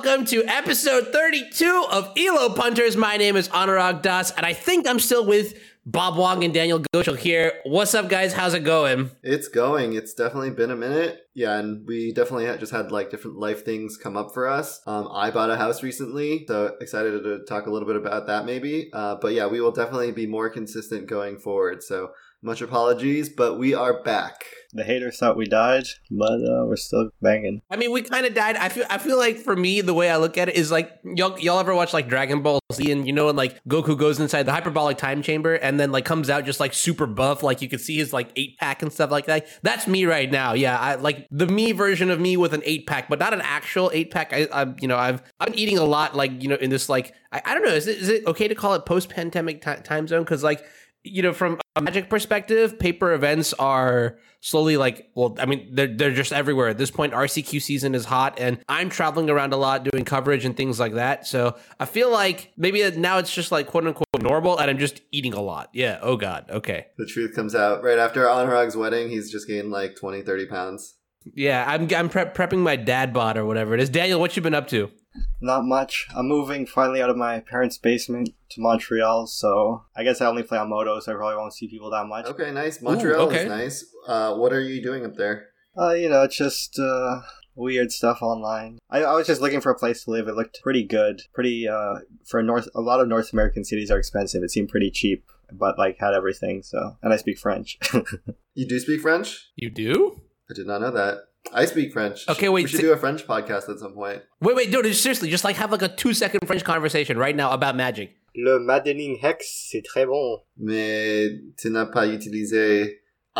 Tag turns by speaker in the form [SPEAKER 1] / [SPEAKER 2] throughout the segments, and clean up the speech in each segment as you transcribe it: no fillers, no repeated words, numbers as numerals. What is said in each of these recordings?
[SPEAKER 1] welcome to episode 32 of ELO Punters. My name is Anurag Das, and I think I'm still with Bob Wong and Daniel Goschel here. What's up, guys? How's it going?
[SPEAKER 2] It's going. It's definitely been a minute. Yeah, and we definitely just had like different life things come up for us. I bought a house recently, so excited to talk a little bit about that maybe. But yeah, we will definitely be more consistent going forward. So much apologies, but we are back.
[SPEAKER 3] The haters thought we died, but we're still banging.
[SPEAKER 1] I mean, we kind of died. I feel like for me, the way I look at it is like, y'all ever watch like Dragon Ball Z, and when like Goku goes inside the hyperbolic time chamber and then like comes out just like super buff, like you can see his like 8-pack and stuff like that. That's me right now. Yeah, I like the me version of me with an 8-pack, but not an actual 8-pack. I've been eating a lot, like in this like I don't know. Is it okay to call it post-pandemic time zone? Because like, from a Magic perspective, paper events are slowly like, well, I mean, they're just everywhere. At this point, RCQ season is hot, and I'm traveling around a lot doing coverage and things like that. So I feel like maybe now it's just like quote unquote normal, and I'm just eating a lot. Yeah. Oh, God. Okay.
[SPEAKER 2] The truth comes out right after Anurag's wedding. He's just gained like 20, 30 pounds.
[SPEAKER 1] Yeah. I'm prepping my dad bod or whatever it is. Daniel, what you been up to?
[SPEAKER 3] Not much. I'm moving finally out of my parents' basement to Montreal, so I guess I only play on Moto, so I probably won't see people that much.
[SPEAKER 2] Okay, nice. Montreal is nice. What are you doing up there?
[SPEAKER 3] It's just weird stuff online. I was just looking for a place to live. It looked pretty good. Pretty for a lot of North American cities are expensive. It seemed pretty cheap, but like had everything. So, and I speak French.
[SPEAKER 2] You do speak French?
[SPEAKER 1] You do?
[SPEAKER 2] I did not know that. I speak French.
[SPEAKER 1] Okay, wait.
[SPEAKER 2] We should do a French podcast at some point.
[SPEAKER 1] Wait, dude, seriously, just like have like a 2-second French conversation right now about Magic.
[SPEAKER 3] Le Maddening Hex, c'est très bon.
[SPEAKER 2] Mais tu n'as pas utilisé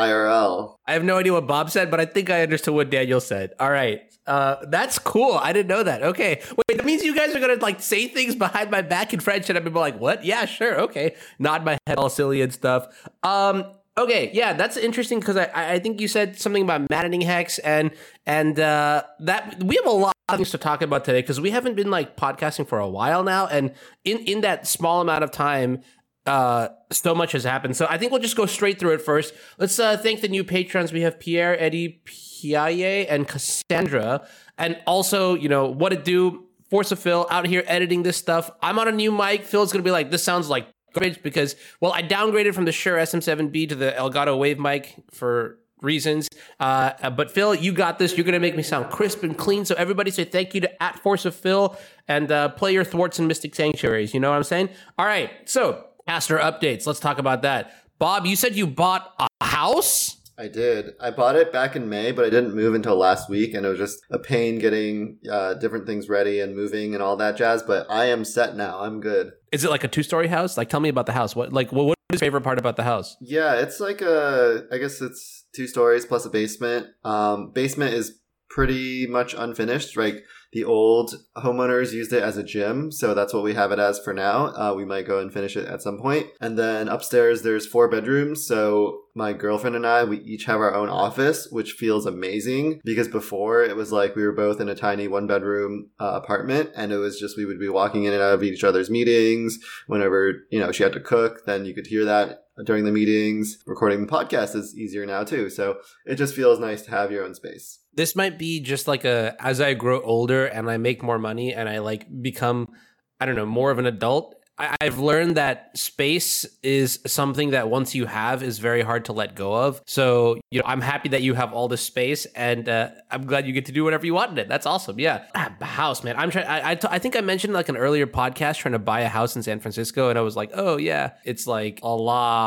[SPEAKER 2] IRL.
[SPEAKER 1] I have no idea what Bob said, but I think I understood what Daniel said. All right. That's cool. I didn't know that. Okay. Wait, that means you guys are going to like say things behind my back in French and I'm like, what? Yeah, sure. Okay. Nod my head all silly and stuff. Okay, yeah, that's interesting because I think you said something about Maddening Hex and that we have a lot of things to talk about today because we haven't been like podcasting for a while now, and in that small amount of time, so much has happened. So I think we'll just go straight through it first. Let's thank the new patrons. We have Pierre, Eddie, Piaye, and Cassandra, and also what it do. Force of Phil out here editing this stuff. I'm on a new mic. Phil's gonna be like, this sounds like garbage because, well, I downgraded from the Shure SM7B to the Elgato Wave mic for reasons. But Phil, you got this. You're going to make me sound crisp and clean. So everybody say thank you to @ForceOfPhil and play your thwarts and Mystic Sanctuaries. You know what I'm saying? All right. So caster updates. Let's talk about that. Bob, you said you bought a house?
[SPEAKER 2] I did. I bought it back in May, but I didn't move until last week, and it was just a pain getting different things ready and moving and all that jazz, but I am set now. I'm good.
[SPEAKER 1] Is it like a 2-story house? Like, tell me about the house. What is your favorite part about the house?
[SPEAKER 2] Yeah, it's like I guess it's 2 stories plus a basement. Basement is pretty much unfinished. Like, the old homeowners used it as a gym, so that's what we have it as for now. We might go and finish it at some point. And then upstairs, there's 4 bedrooms, so my girlfriend and I, we each have our own office, which feels amazing because before it was like we were both in a tiny 1-bedroom apartment, and it was just we would be walking in and out of each other's meetings. Whenever, she had to cook, then you could hear that during the meetings. Recording the podcast is easier now too, so it just feels nice to have your own space.
[SPEAKER 1] This might be just like as I grow older and I make more money and I like become, I don't know, more of an adult, I've learned that space is something that once you have is very hard to let go of. So, I'm happy that you have all this space, and I'm glad you get to do whatever you want in it. That's awesome. Yeah. House, man. I'm trying. I think I mentioned like an earlier podcast trying to buy a house in San Francisco, and I was like, oh yeah, it's like a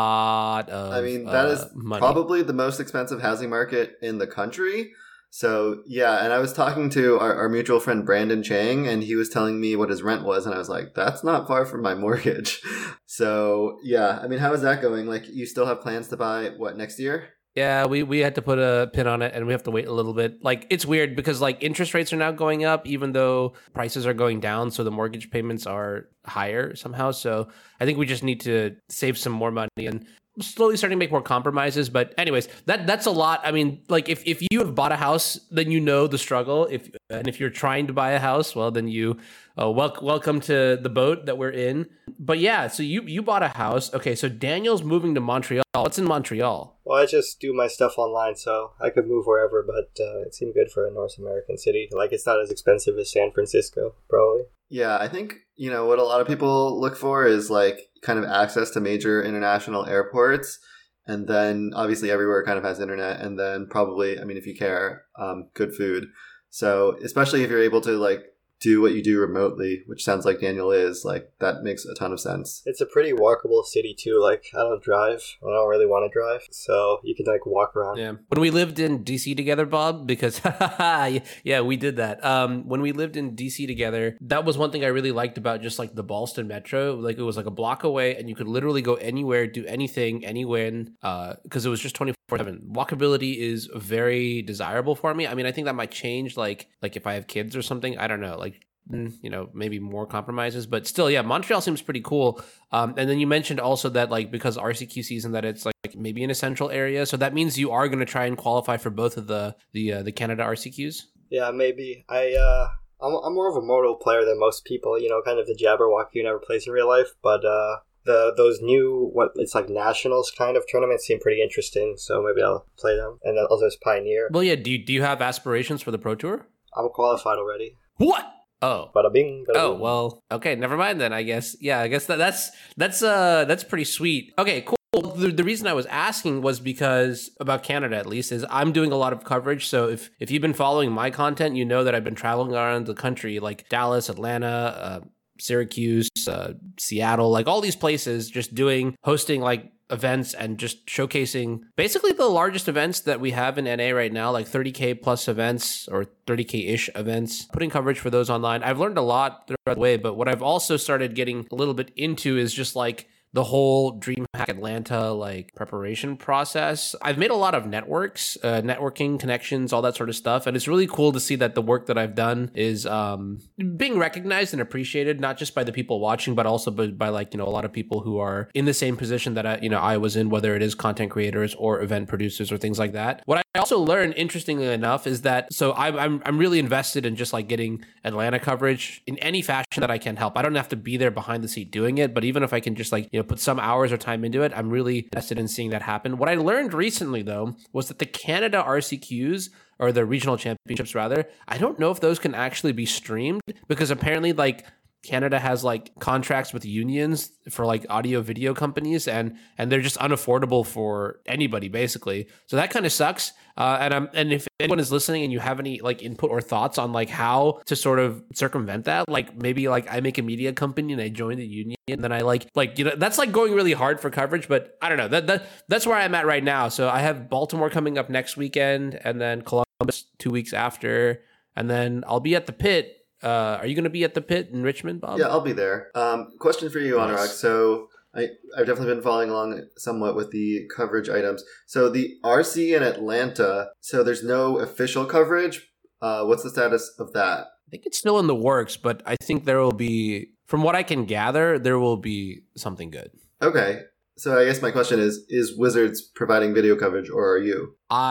[SPEAKER 1] lot of
[SPEAKER 2] that is
[SPEAKER 1] money.
[SPEAKER 2] Probably the most expensive housing market in the country. So, yeah, and I was talking to our mutual friend Brandon Chang, and he was telling me what his rent was, and I was like, that's not far from my mortgage. So, yeah, I mean, how is that going? Like, you still have plans to buy, next year?
[SPEAKER 1] Yeah, we had to put a pin on it, and we have to wait a little bit. Like, it's weird because, like, interest rates are now going up, even though prices are going down, so the mortgage payments are higher somehow. So I think we just need to save some more money. And slowly starting to make more compromises. But anyways, that's a lot. I mean, like if you have bought a house, then you know the struggle. If you're trying to buy a house, well, then you welcome to the boat that we're in. But yeah, so you bought a house. Okay, so Daniel's moving to Montreal. What's in Montreal?
[SPEAKER 3] Well, I just do my stuff online, so I could move wherever, but it seemed good for a North American city. Like, it's not as expensive as San Francisco, probably.
[SPEAKER 2] Yeah, I think, what a lot of people look for is like kind of access to major international airports. And then obviously everywhere kind of has internet. And then probably, I mean, if you care, good food. So especially if you're able to like do what you do remotely, which sounds like Daniel is, like that makes a ton of sense.
[SPEAKER 3] It's a pretty walkable city too. Like, I don't drive. I don't really want to drive. So you can like walk around.
[SPEAKER 1] Yeah. When we lived in DC together, Bob, because yeah, we did that. When we lived in DC together, that was one thing I really liked about just like the Ballston Metro. Like it was like a block away and you could literally go anywhere, do anything, anywhen, because it was just 24/7. Walkability is very desirable for me. I mean, I think that might change like if I have kids or something. I don't know. Like, maybe more compromises, but still, yeah, Montreal seems pretty cool. And then you mentioned also that like because RCQ season that it's like maybe in a central area, so that means you are going to try and qualify for both of the Canada RCQs.
[SPEAKER 3] Yeah, maybe. I'm more of a moto player than most people. Kind of the Jabberwocky you never plays in real life, but those new it's like nationals kind of tournaments seem pretty interesting. So maybe I'll play them, and then also there's Pioneer.
[SPEAKER 1] Well, yeah. Do you have aspirations for the Pro Tour?
[SPEAKER 3] I'm qualified already.
[SPEAKER 1] What? Oh.
[SPEAKER 3] Bada bing, bada
[SPEAKER 1] Oh,
[SPEAKER 3] boom.
[SPEAKER 1] well, okay, never mind then, I guess. Yeah, I guess that's pretty sweet. Okay, cool. The reason I was asking was because, about Canada at least, is I'm doing a lot of coverage. So if you've been following my content, you know that I've been traveling around the country, like Dallas, Atlanta, Syracuse, Seattle, like all these places, just hosting like events and just showcasing basically the largest events that we have in NA right now, like 30K plus events or 30K-ish events, putting coverage for those online. I've learned a lot throughout the way, but what I've also started getting a little bit into is just like the whole DreamHack Atlanta like preparation process. I've made a lot of networking connections, all that sort of stuff. And it's really cool to see that the work that I've done is being recognized and appreciated, not just by the people watching, but also by like, a lot of people who are in the same position that I was in, whether it is content creators or event producers or things like that. What I also learned, interestingly enough, is that, so I'm really invested in just like getting Atlanta coverage in any fashion that I can help. I don't have to be there behind the seat doing it, but even if I can just like, put some hours or time into it, I'm really invested in seeing that happen. What I learned recently, though, was that the Canada RCQs, or the regional championships rather, I don't know if those can actually be streamed, because apparently like Canada has like contracts with unions for like audio video companies, and they're just unaffordable for anybody basically. So that kind of sucks. And if anyone is listening and you have any like input or thoughts on like how to sort of circumvent that, like maybe like I make a media company and I join the union, and then I like that's like going really hard for coverage. But I don't know, that's where I'm at right now. So I have Baltimore coming up next weekend, and then Columbus 2 weeks after, and then I'll be at the pit. Are you going to be at the pit in Richmond, Bob?
[SPEAKER 2] Yeah, I'll be there. Question for you, Anurag. So I've definitely been following along somewhat with the coverage items. So the RC in Atlanta, so there's no official coverage. What's the status of that?
[SPEAKER 1] I think it's still in the works, but I think there will be, from what I can gather, there will be something good.
[SPEAKER 2] Okay. So I guess my question is Wizards providing video coverage, or are you?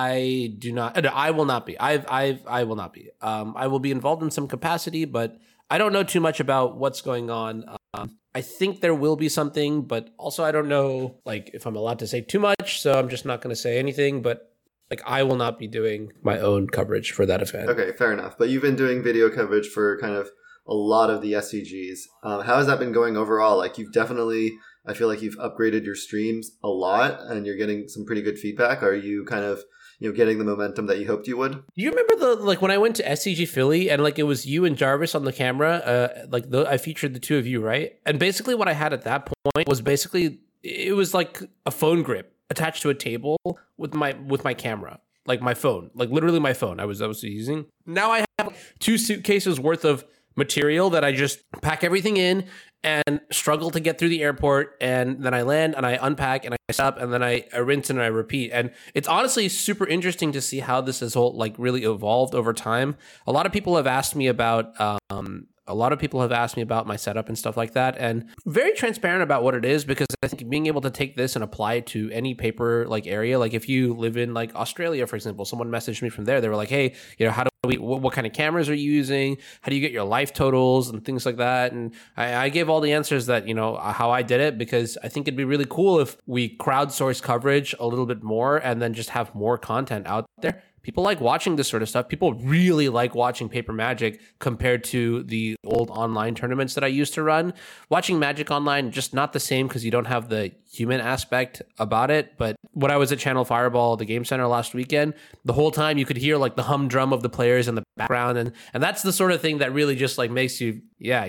[SPEAKER 1] I do not. I will not be. I will not be. I will be involved in some capacity, but I don't know too much about what's going on. I think there will be something, but also I don't know like if I'm allowed to say too much, so I'm just not going to say anything. But like I will not be doing my own coverage for that event.
[SPEAKER 2] Okay, fair enough. But you've been doing video coverage for kind of a lot of the SCGs. How has that been going overall? Like you've definitely, I feel like you've upgraded your streams a lot and you're getting some pretty good feedback. Are you kind of, getting the momentum that you hoped you would?
[SPEAKER 1] Do you remember when I went to SCG Philly and like it was you and Jarvis on the camera, I featured the two of you, right? And basically what I had at that point was basically, it was like a phone grip attached to a table with my camera, like my phone, like literally my phone I was using. Now I have 2 suitcases worth of material that I just pack everything in and struggle to get through the airport, and then I land and I unpack and I stop and then I rinse and I repeat. And it's honestly super interesting to see how this has really evolved over time. A lot of people have asked me about A lot of people have asked me about my setup and stuff like that, and very transparent about what it is, because I think being able to take this and apply it to any paper like area, like if you live in like Australia, for example, someone messaged me from there. They were like, hey, how do we, what kind of cameras are you using? How do you get your life totals and things like that? And I gave all the answers that, how I did it, because I think it'd be really cool if we crowdsource coverage a little bit more and then just have more content out there. People like watching this sort of stuff. People really like watching Paper Magic compared to the old online tournaments that I used to run. Watching Magic Online, just not the same because you don't have the human aspect about it. But when I was at Channel Fireball, the Game Center last weekend, the whole time you could hear like the humdrum of the players in the background. And that's the sort of thing that really just like makes you,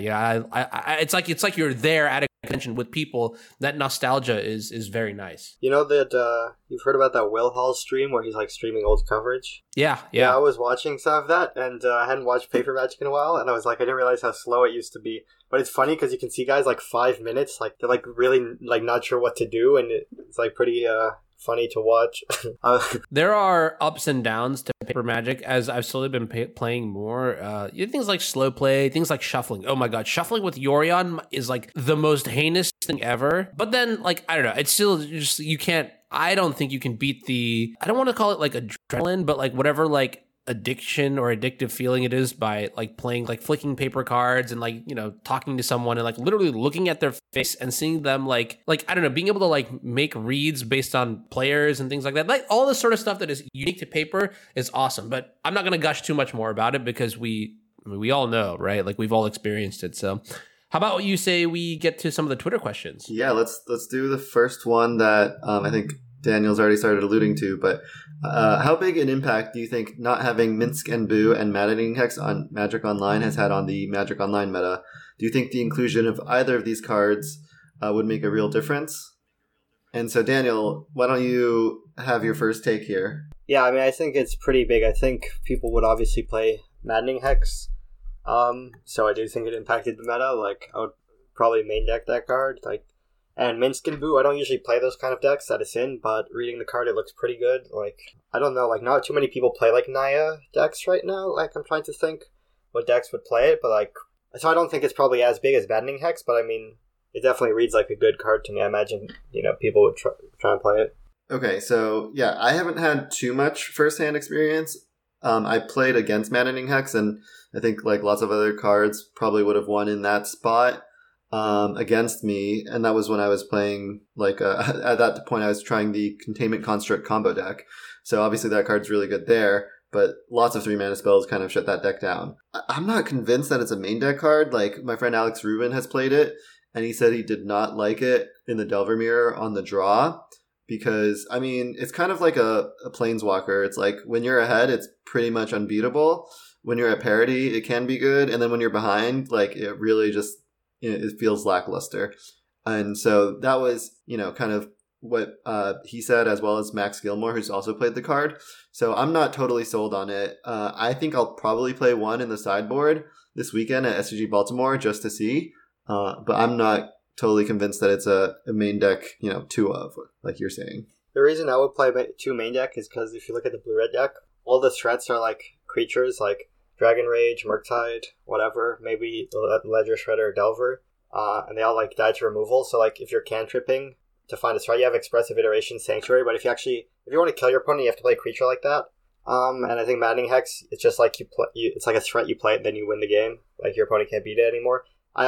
[SPEAKER 1] it's like you're there at a convention with people. That nostalgia is very nice.
[SPEAKER 3] You know that you've heard about that Will Hall stream where he's like streaming old coverage?
[SPEAKER 1] Yeah.
[SPEAKER 3] I was watching some of that, and I hadn't watched Paper Magic in a while, and I was like, I didn't realize how slow it used to be. But it's funny because you can see guys like 5 minutes, like they're like really like not sure what to do, and it's like pretty funny to watch.
[SPEAKER 1] There are ups and downs to Paper Magic as I've slowly been playing more. Things like slow play, things like shuffling. Oh my god, shuffling with Yorion is like the most heinous thing ever. But then, like, I don't know, it's still just, you can't, I don't think you can beat the, I don't want to call it like adrenaline, but like whatever like addiction or addictive feeling it is by like playing, like flicking paper cards and like, talking to someone and like literally looking at their face and seeing them like I don't know, being able to like make reads based on players and things like that. Like all this sort of stuff that is unique to paper is awesome. But I'm not going to gush too much more about it because we all know, right? Like we've all experienced it. So how about you say we get to some of the Twitter questions?
[SPEAKER 2] Yeah, let's do the first one that I think Daniel's already started alluding to, but how big an impact do you think not having Minsk and Boo and Maddening Hex on Magic Online has had on the Magic Online meta? Do you think the inclusion of either of these cards would make a real difference? And so, Daniel, why don't you have your first take here?
[SPEAKER 3] Yeah, I mean, I think it's pretty big. I think people would obviously play Maddening Hex. So I do think it impacted the meta. Like, I would probably main deck that card. And Minsk and Boo, I don't usually play those kind of decks that it's in, but reading the card, it looks pretty good. Like, I don't know, like, not too many people play, like, Naya decks right now. Like, I'm trying to think what decks would play it, but, like, so I don't think it's probably as big as Maddening Hex, but, I mean, it definitely reads like a good card to me. I imagine, people would try and play it.
[SPEAKER 2] Okay, so, yeah, I haven't had too much first-hand experience. I played against Maddening Hex, and I think, like, lots of other cards probably would have won in that spot. Against me, and that was when I was playing, like, at that point I was trying the Containment Construct combo deck, so obviously that card's really good there, but lots of 3-mana spells kind of shut that deck down. I'm not convinced that it's a main deck card. Like, my friend Alex Rubin has played it, and he said he did not like it in the Delver Mirror on the draw, because, I mean, it's kind of like a Planeswalker. It's like, when you're ahead, it's pretty much unbeatable. When you're at parity, it can be good, and then when you're behind, like, it really just, it feels lackluster. And so that was, kind of what he said, as well as Max Gilmore, who's also played the card. So I'm not totally sold on it. I think I'll probably play one in the sideboard this weekend at SCG Baltimore just to see. But I'm not totally convinced that it's a main deck, 2 of, like you're saying.
[SPEAKER 3] The reason I would play 2 main deck is because if you look at the blue-red deck, all the threats are like creatures, like Dragon Rage, Murktide, whatever, maybe Ledger Shredder or Delver, and they all like die to removal. So like if you're cantripping to find a threat, you have Expressive Iteration, Sanctuary, but if you want to kill your opponent, you have to play a creature like that. And I think Maddening Hex, it's just like it's like a threat, you play it, then you win the game. Like your opponent can't beat it anymore. I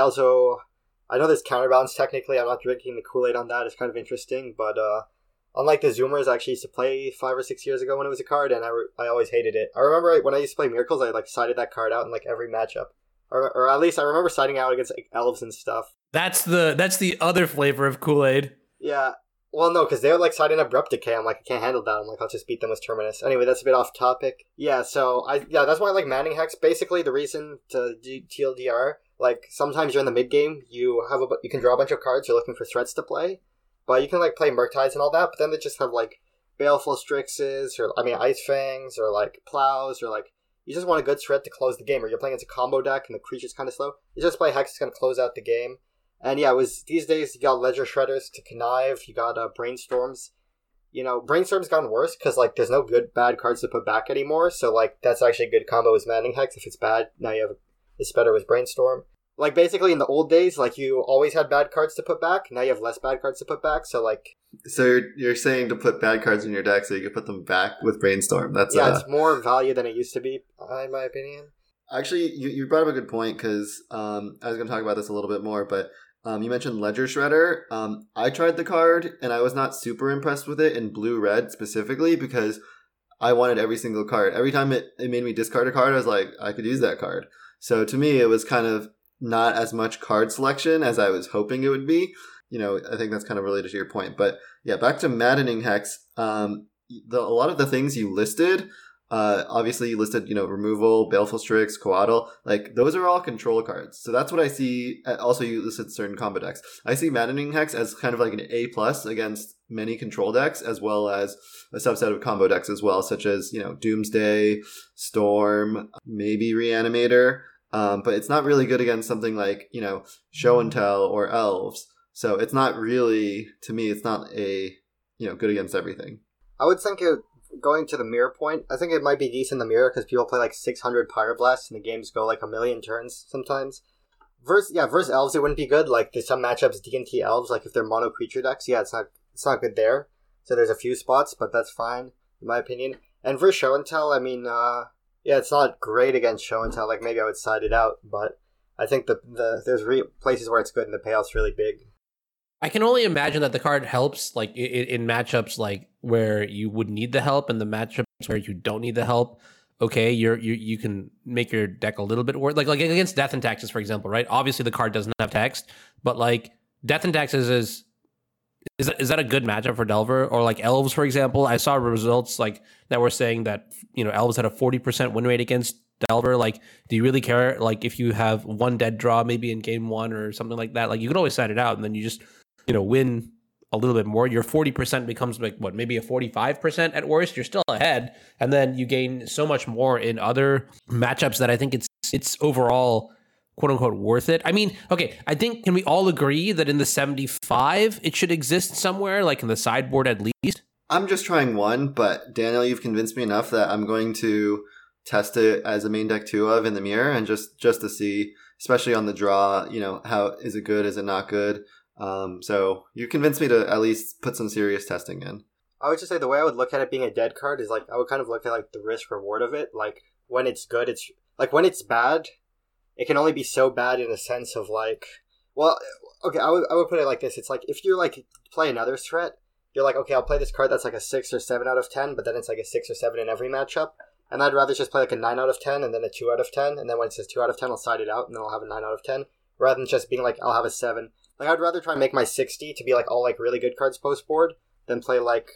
[SPEAKER 3] know there's counterbalance technically. I'm not drinking the Kool-Aid on that. It's kind of interesting, but unlike the Zoomers I actually used to play 5 or 6 years ago when it was a card, and I always hated it. I remember when I used to play Miracles, I like sided that card out in like every matchup. Or at least I remember siding out against like elves and stuff.
[SPEAKER 1] That's the other flavor of Kool-Aid.
[SPEAKER 3] Yeah. Well, no, because they were like siding Abrupt Decay. I'm like, I can't handle that. I'm like, I'll just beat them with Terminus. Anyway, that's a bit off topic. Yeah, so that's why I like Maddening Hex. Basically, the reason to do TLDR, like sometimes you're in the mid game, you can draw a bunch of cards. You're looking for threats to play. But you can, like, play Murktides and all that, but then they just have, like, Baleful Strixes, or, Ice Fangs, or, like, Plows, or, like, you just want a good threat to close the game, or you're playing as a combo deck and the creature's kind of slow. You just play Hex, it's going to close out the game. And, yeah, these days, you got Ledger Shredders to connive, you got Brainstorms. Brainstorm's gotten worse, because, like, there's no bad cards to put back anymore, so, like, that's actually a good combo with Maddening Hex. If it's bad, now you It's better with Brainstorm. Like, basically, in the old days, like, you always had bad cards to put back. Now you have less bad cards to put back, so, like...
[SPEAKER 2] So you're saying to put bad cards in your deck so you can put them back with Brainstorm. That's
[SPEAKER 3] it's more value than it used to be, in my opinion.
[SPEAKER 2] Actually, you brought up a good point, because I was going to talk about this a little bit more, but you mentioned Ledger Shredder. I tried the card, and I was not super impressed with it in blue-red specifically, because I wanted every single card. Every time it made me discard a card, I was like, I could use that card. So to me, it was kind of not as much card selection as I was hoping it would be. I think that's kind of related to your point. But yeah, back to Maddening Hex. A lot of the things you listed, obviously you listed, removal, Baleful Strix, Coatl, like those are all control cards. So that's what I see. Also, you listed certain combo decks. I see Maddening Hex as kind of like an A+ against many control decks, as well as a subset of combo decks as well, such as, Doomsday, Storm, maybe Reanimator. But it's not really good against something like, Show and Tell or Elves. So it's not really, to me, it's not a, good against everything.
[SPEAKER 3] I would think going to the mirror point, I think it might be decent in the mirror because people play like 600 Pyroblasts and the games go like a million turns sometimes. Versus Elves, it wouldn't be good. Like, there's some matchups, D&T Elves, like if they're mono creature decks, it's not good there. So there's a few spots, but that's fine, in my opinion. And versus Show and Tell, I mean, it's not great against Show and Tell. Like, maybe I would side it out, but I think there's places where it's good and the payout's really big.
[SPEAKER 1] I can only imagine that the card helps, like, in matchups like where you would need the help, and the matchups where you don't need the help. Okay, you can make your deck a little bit worse. Like against Death and Taxes, for example, right? Obviously, the card doesn't have text, but like Death and Taxes is that a good matchup for Delver? Or like Elves, for example? I saw results like that were saying that Elves had a 40% win rate against Delver. Like, do you really care? Like, if you have one dead draw maybe in game one or something like that, like you can always side it out and then you just win a little bit more. Your 40% becomes like maybe a 45% at worst. You're still ahead, and then you gain so much more in other matchups that I think it's overall quote unquote worth it. I mean, okay, I think, can we all agree that in the 75 it should exist somewhere, like in the sideboard at least?
[SPEAKER 2] I'm just trying one, but Daniel, you've convinced me enough that I'm going to test it as a main deck 2 of in the mirror, and just to see, especially on the draw, how is it good, is it not good? So you convinced me to at least put some serious testing in.
[SPEAKER 3] I would just say the way I would look at it being a dead card is like, I would kind of look at like the risk reward of it. Like, when it's good, it's like, when it's bad, it can only be so bad in a sense of like, well, okay, I would put it like this. It's like, if you like play another threat, you're like, okay, I'll play this card that's like a 6 or 7 out of 10, but then it's like a 6 or 7 in every matchup. And I'd rather just play like a 9 out of 10 and then a 2 out of 10. And then when it says 2 out of 10, I'll side it out and then I'll have a 9 out of 10, rather than just being like, I'll have a 7. Like, I'd rather try and make my 60 to be like all like really good cards post board than play like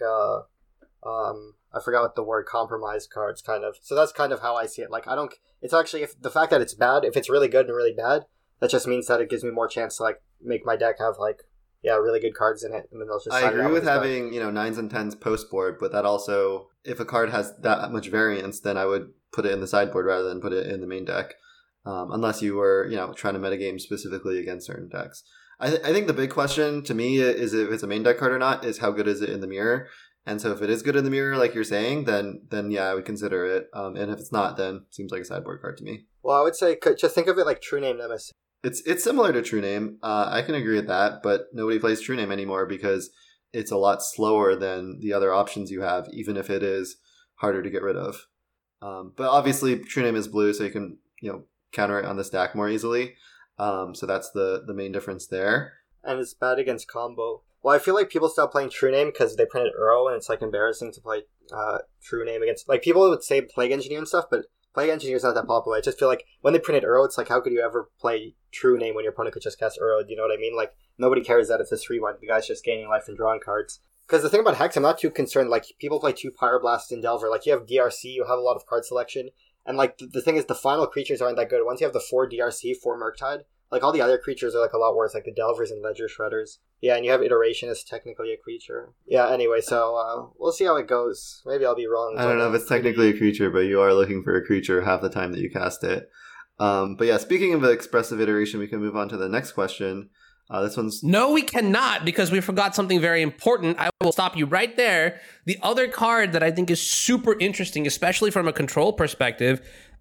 [SPEAKER 3] I forgot what the word, compromise cards kind of. So that's kind of how I see it. Like, it's actually, if the fact that it's bad, if it's really good and really bad, that just means that it gives me more chance to like make my deck have like really good cards in it, and then they'll just.
[SPEAKER 2] I agree with having 9s and 10s post board, but that also, if a card has that much variance, then I would put it in the sideboard rather than put it in the main deck, unless you were trying to metagame specifically against certain decks. I think the big question to me is if it's a main deck card or not, is how good is it in the mirror. And so if it is good in the mirror, like you're saying, then yeah, I would consider it. And if it's not, then it seems like a sideboard card to me.
[SPEAKER 3] Well, I would say just think of it like True Name Nemesis.
[SPEAKER 2] It's similar to True Name. I can agree with that, but nobody plays True Name anymore because it's a lot slower than the other options you have, even if it is harder to get rid of. But obviously, True Name is blue, so you can counter it on the stack more easily. So that's the main difference there.
[SPEAKER 3] And it's bad against combo. Well, I feel like people stop playing True Name because they printed Uro, and it's like embarrassing to play True Name against. Like, people would say Plague Engineer and stuff, but Plague Engineer is not that popular. I just feel like when they printed Uro, it's like, how could you ever play True Name when your opponent could just cast Uro? Do you know what I mean? Like, nobody cares that it's a 3-1. The guy's just gaining life and drawing cards. Because the thing about Hex, I'm not too concerned. Like, people play 2 Pyroblasts in Delver. Like, you have DRC, you have a lot of card selection. And, like, the thing is, the final creatures aren't that good. Once you have the 4 DRC, 4 Murktide, like, all the other creatures are, like, a lot worse, like the Delvers and Ledger Shredders. Yeah, and you have Iteration as technically a creature. Yeah, anyway, so we'll see how it goes. Maybe I'll be wrong.
[SPEAKER 2] I don't know if it's technically a creature, but you are looking for a creature half the time that you cast it. But yeah, speaking of expressive iteration, we can move on to the next question. This one's...
[SPEAKER 1] No, we cannot, because we forgot something very important. I will stop you right there. The other card that I think is super interesting, especially from a control perspective,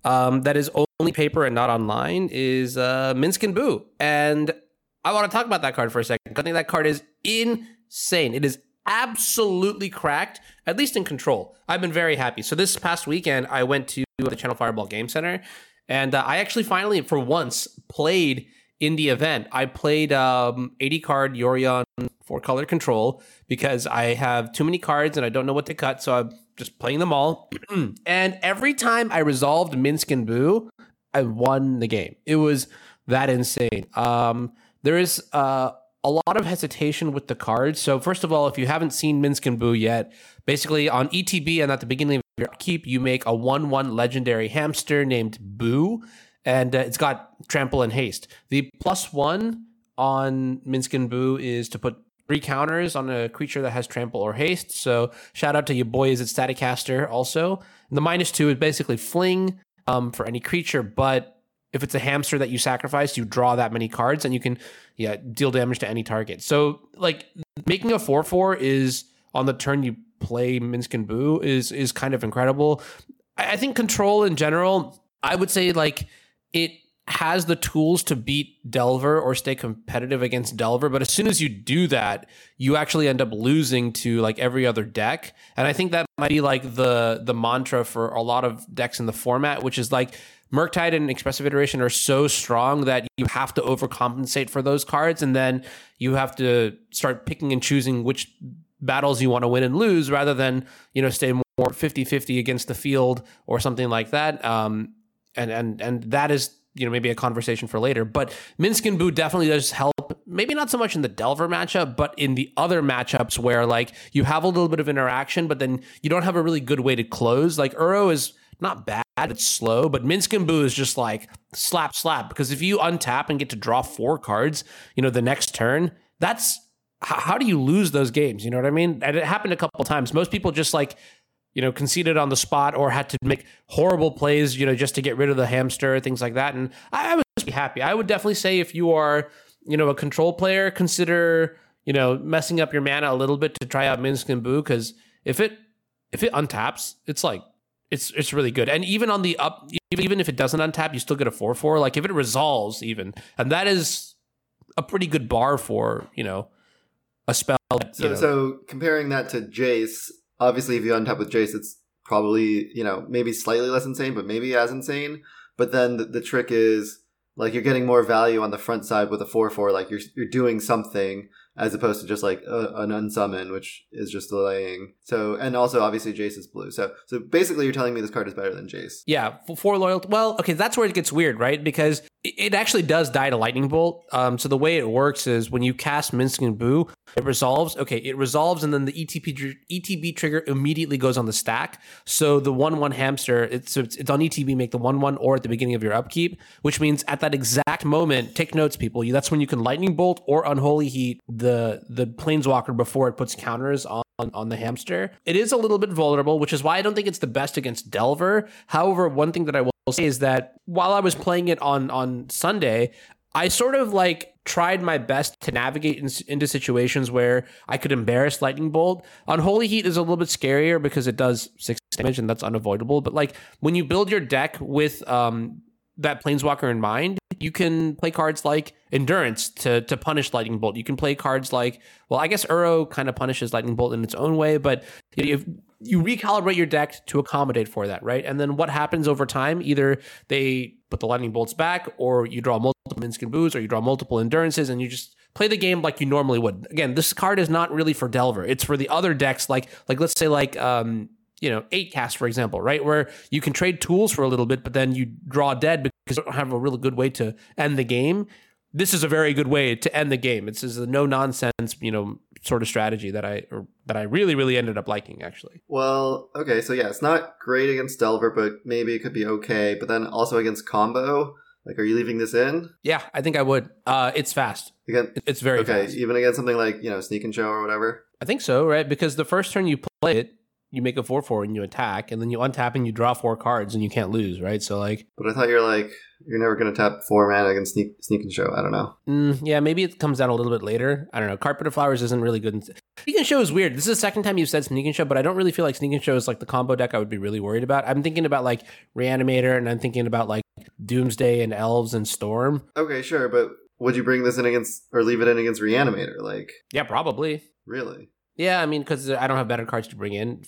[SPEAKER 1] that is only paper and not online is Minsc & Boo. And I want to talk about that card for a second. I think that card is insane. It is absolutely cracked, at least in Control. I've been very happy. So this past weekend, I went to the Channel Fireball Game Center, and I actually finally, for once, played in the event. I played 80 card Yorion 4-color Control because I have too many cards and I don't know what to cut, so I'm just playing them all. And every time I resolved Minsc & Boo, I won the game. It was that insane. There is a lot of hesitation with the cards. So first of all, if you haven't seen Minsc & Boo yet, basically on ETB and at the beginning of your upkeep, you make a 1/1 legendary hamster named Boo, and it's got trample and haste. The +1 on Minsc & Boo is to put 3 counters on a creature that has trample or haste. So shout out to your boy, is it Staticaster also. And the -2 is basically fling for any creature, but if it's a hamster that you sacrifice, you draw that many cards and you can deal damage to any target. So like making a 4/4 is on the turn you play Minsc & Boo is kind of incredible. I think Control in general, I would say like it has the tools to beat Delver or stay competitive against Delver, but as soon as you do that, you actually end up losing to like every other deck. And I think that might be like the mantra for a lot of decks in the format, which is like Murktide and Expressive Iteration are so strong that you have to overcompensate for those cards, and then you have to start picking and choosing which battles you want to win and lose rather than, stay more 50-50 against the field or something like that. And that is, maybe a conversation for later. But Minsc & Boo definitely does help, maybe not so much in the Delver matchup, but in the other matchups where like you have a little bit of interaction, but then you don't have a really good way to close. Like Uro is not bad, it's slow, but Minsc & Boo is just like slap, because if you untap and get to draw 4 cards, the next turn, that's how do you lose those games? You know what I mean? And it happened a couple times. Most people just like, conceded on the spot or had to make horrible plays, just to get rid of the hamster, things like that. And I was just happy. I would definitely say if you are, a Control player, consider, messing up your mana a little bit to try out Minsc & Boo, because if it untaps, it's like, it's really good. And even on the up, even if it doesn't untap, you still get a 4/4. Like if it resolves even, and that is a pretty good bar for, a spell.
[SPEAKER 2] So comparing that to Jace, obviously if you untap with Jace, it's probably, maybe slightly less insane, but maybe as insane. But then the trick is like you're getting more value on the front side with a 4/4. Like you're doing something as opposed to just like an unsummon, which is just delaying. So, and also obviously Jace is blue. So basically you're telling me this card is better than Jace.
[SPEAKER 1] Yeah, for loyalty. Well, okay, that's where it gets weird, right? Because it actually does die to Lightning Bolt. So the way it works is when you cast Minsc & Boo, it resolves. Okay, it resolves, and then the ETB trigger immediately goes on the stack. So the 1/1 hamster, it's on ETB, make the 1/1 or at the beginning of your upkeep, which means at that exact moment, take notes, people. That's when you can Lightning Bolt or Unholy Heat the Planeswalker before it puts counters on the hamster. It is a little bit vulnerable, which is why I don't think it's the best against Delver. However, one thing that I will say is that while I was playing it on Sunday, I sort of like tried my best to navigate into situations where I could embarrass Lightning Bolt. Unholy Heat is a little bit scarier because it does 6 damage and that's unavoidable. But like when you build your deck with that Planeswalker in mind, you can play cards like Endurance to punish Lightning Bolt. You can play cards like, well, I guess Uro kind of punishes Lightning Bolt in its own way, but if you recalibrate your deck to accommodate for that, right? And then what happens over time? Either they put the Lightning Bolts back, or you draw multiple Minsc & Boos, or you draw multiple Endurances, and you just play the game like you normally would. Again, this card is not really for Delver. It's for the other decks, like let's say 8 cast, for example, right? Where you can trade tools for a little bit, but then you draw dead because you don't have a really good way to end the game. This is a very good way to end the game. It's a no nonsense, sort of strategy that I really, really ended up liking, actually.
[SPEAKER 2] Well, okay, so yeah, it's not great against Delver, but maybe it could be okay. But then also against combo, like, are you leaving this in?
[SPEAKER 1] Yeah, I think I would. It's fast.
[SPEAKER 2] Again,
[SPEAKER 1] it's very fast.
[SPEAKER 2] Okay, even against something like Sneak and Show or whatever.
[SPEAKER 1] I think so, right? Because the first turn you play it, you make a 4/4 and you attack, and then you untap and you draw 4 cards and you can't lose, right? So like,
[SPEAKER 2] But I thought you're never going to tap 4 mana against Sneak and Show. I don't know.
[SPEAKER 1] yeah, maybe it comes down a little bit later. I don't know. Carpet of Flowers isn't really good. Sneak and Show is weird. This is the second time you've said Sneak and Show, but I don't really feel like Sneak and Show is like the combo deck I would be really worried about. I'm thinking about like Reanimator, and I'm thinking about like Doomsday and Elves and Storm.
[SPEAKER 2] Okay, sure, but would you bring this in against or leave it in against Reanimator? Like,
[SPEAKER 1] Yeah, probably.
[SPEAKER 2] really?
[SPEAKER 1] Yeah, I mean, because I don't have better cards to bring in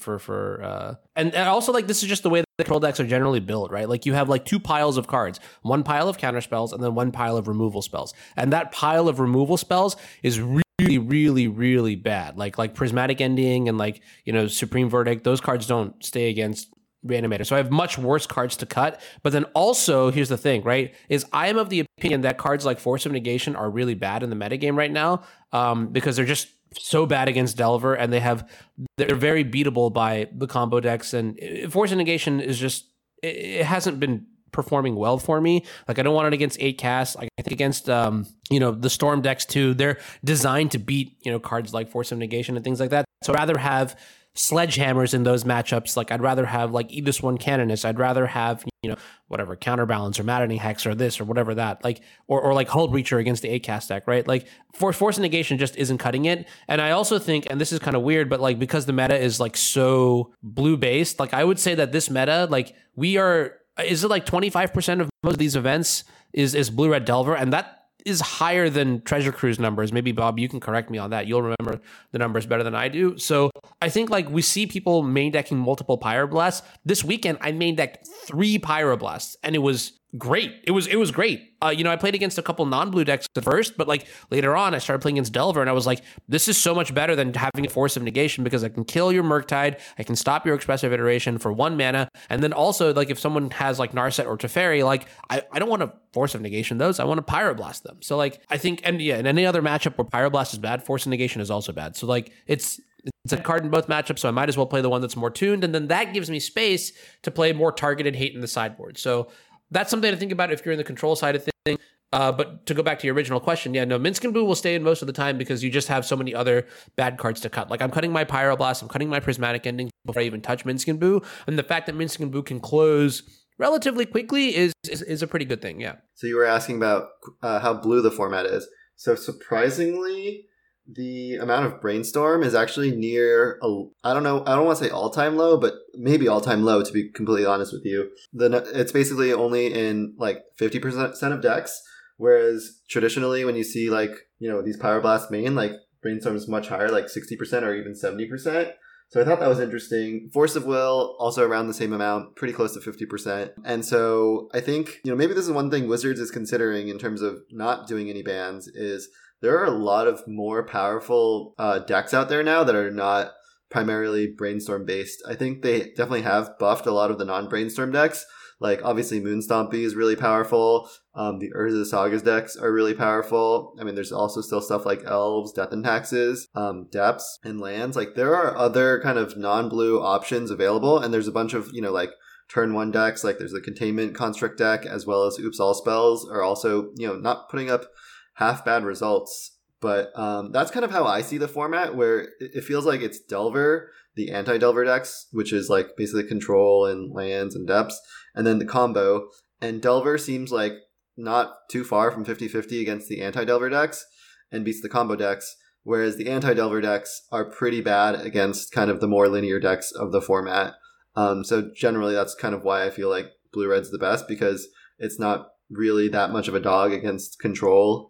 [SPEAKER 1] and also like this is just the way the control decks are generally built, right? Like you have like 2 piles of cards, 1 pile of counter spells, and then 1 pile of removal spells, and that pile of removal spells is really, really, really bad. Like Prismatic Ending and like Supreme Verdict. Those cards don't stay against Reanimator. So I have much worse cards to cut. But then also, here's the thing, right? Is I am of the opinion that cards like Force of Negation are really bad in the metagame right now, because they're just so bad against Delver, and they're very beatable by the combo decks. And Force of Negation is just, it hasn't been performing well for me. Like I don't want it against 8 casts. I think against the Storm decks too. They're designed to beat cards like Force of Negation and things like that. So I'd rather have sledgehammers in those matchups. Like I'd rather have like Aegis One Canonist. I'd rather have whatever Counterbalance or Maddening Hex or this or whatever that, like or like Hull Breacher against the 8 cast deck, right? Like Force of Negation just isn't cutting it. And I also think, and this is kind of weird, but like because the meta is like so blue based, like I would say that this meta, like is it like 25% of most of these events is blue red Delver, and that is higher than Treasure Cruise numbers. Maybe Bob, you can correct me on that. You'll remember the numbers better than I do. So I think like we see people main decking multiple Pyroblasts. This weekend I main decked 3 Pyroblasts, and it was great. It was great. I played against a couple non-blue decks at first, but like later on I started playing against Delver, and I was like, this is so much better than having a Force of Negation, because I can kill your Murktide, I can stop your Expressive Iteration for 1 mana, and then also like if someone has like Narset or Teferi, like I don't want to Force of Negation those, I want to Pyroblast them. So like I think, in any other matchup where Pyroblast is bad, Force of Negation is also bad. So like it's a card in both matchups, so I might as well play the one that's more tuned, and then that gives me space to play more targeted hate in the sideboard. So that's something to think about if you're in the control side of things. But to go back to your original question, Minsc and Boo will stay in most of the time because you just have so many other bad cards to cut. Like I'm cutting my Pyroblast, I'm cutting my Prismatic Ending before I even touch Minsc and Boo. And the fact that Minsc and Boo can close relatively quickly is a pretty good thing, yeah.
[SPEAKER 2] So you were asking about how blue the format is. So surprisingly, the amount of Brainstorm is actually near, I don't want to say all-time low, but maybe all-time low, to be completely honest with you. It's basically only in like 50% of decks, whereas traditionally when you see like, these Pyroblast main, like Brainstorm is much higher, like 60% or even 70%. So I thought that was interesting. Force of Will, also around the same amount, pretty close to 50%. And so I think, maybe this is one thing Wizards is considering in terms of not doing any bans is there are a lot of more powerful decks out there now that are not primarily Brainstorm based. I think they definitely have buffed a lot of the non-Brainstorm decks. Like obviously Moonstompy is really powerful. The Urza Sagas decks are really powerful. I mean, there's also still stuff like Elves, Death and Taxes, Depths, and Lands. Like there are other kind of non-blue options available, and there's a bunch of like turn 1 decks. Like there's the Containment Construct deck, as well as Oops All Spells are also not putting up half bad results. But that's kind of how I see the format, where it feels like it's Delver, the anti-Delver decks, which is like basically Control and Lands and Depths, and then the combo. And Delver seems like not too far from 50-50 against the anti-Delver decks and beats the combo decks, whereas the anti-Delver decks are pretty bad against kind of the more linear decks of the format. So generally that's kind of why I feel like Blue-Red's the best, because it's not really that much of a dog against Control,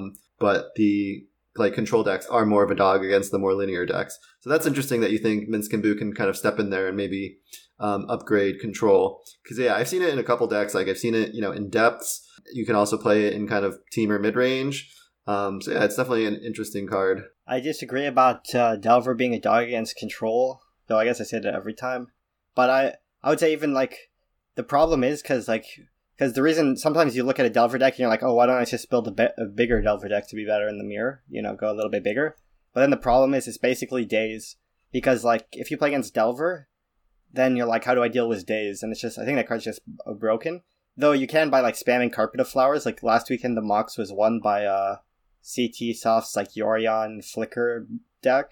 [SPEAKER 2] but the Control decks are more of a dog against the more linear decks. So that's interesting that you think Minsc and Boo can kind of step in there and maybe upgrade Control. Because I've seen it in a couple decks. Like I've seen it, in Depths. You can also play it in kind of team or mid-range. So it's definitely an interesting card.
[SPEAKER 3] I disagree about Delver being a dog against Control, though I guess I say that every time. But I would say even the problem is because the reason sometimes you look at a Delver deck and you're like, oh, why don't I just build a bigger Delver deck to be better in the mirror? Go a little bit bigger. But then the problem is it's basically Daze. Because if you play against Delver, then you're like, how do I deal with Daze? And it's just, I think that card's just broken. Though you can by spamming Carpet of Flowers. Like last weekend the Mox was won by CT Soft's Yorion Flicker deck.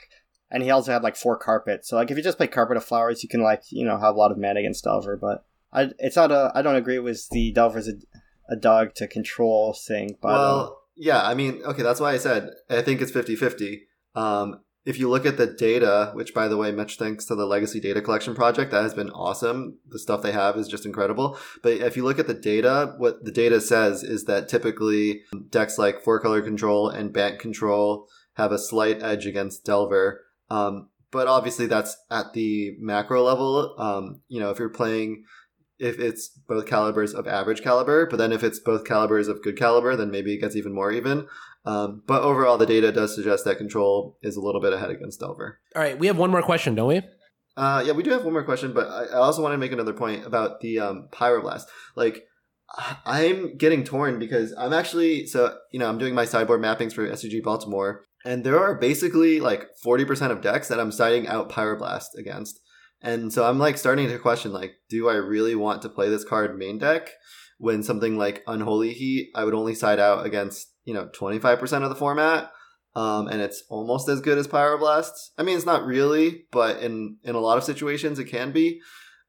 [SPEAKER 3] And he also had like 4 carpet. So like if you just play Carpet of Flowers, you can like, have a lot of mana against Delver. But I don't agree with the Delver's a dog to control thing. But,
[SPEAKER 2] well, yeah, I mean, okay, that's why I said I think it's 50-50. If you look at the data, which by the way, much thanks to the Legacy Data Collection project, that has been awesome. The stuff they have is just incredible. But if you look at the data, what the data says is that typically decks like 4-color control and Bant control have a slight edge against Delver. But obviously that's at the macro level. If you're playing, if it's both calibers of average caliber, but then if it's both calibers of good caliber, then maybe it gets even more even. But overall, the data does suggest that control is a little bit ahead against Delver.
[SPEAKER 1] All right, we have one more question, don't we?
[SPEAKER 2] Yeah, we do have one more question, but I also want to make another point about the Pyroblast. Like, I'm getting torn because I'm actually, I'm doing my sideboard mappings for SCG Baltimore, and there are basically like 40% of decks that I'm siding out Pyroblast against. And so I'm like starting to question, like, do I really want to play this card main deck when something like Unholy Heat, I would only side out against 25% of the format, and it's almost as good as Pyroblast. I mean, it's not really, but in a lot of situations it can be.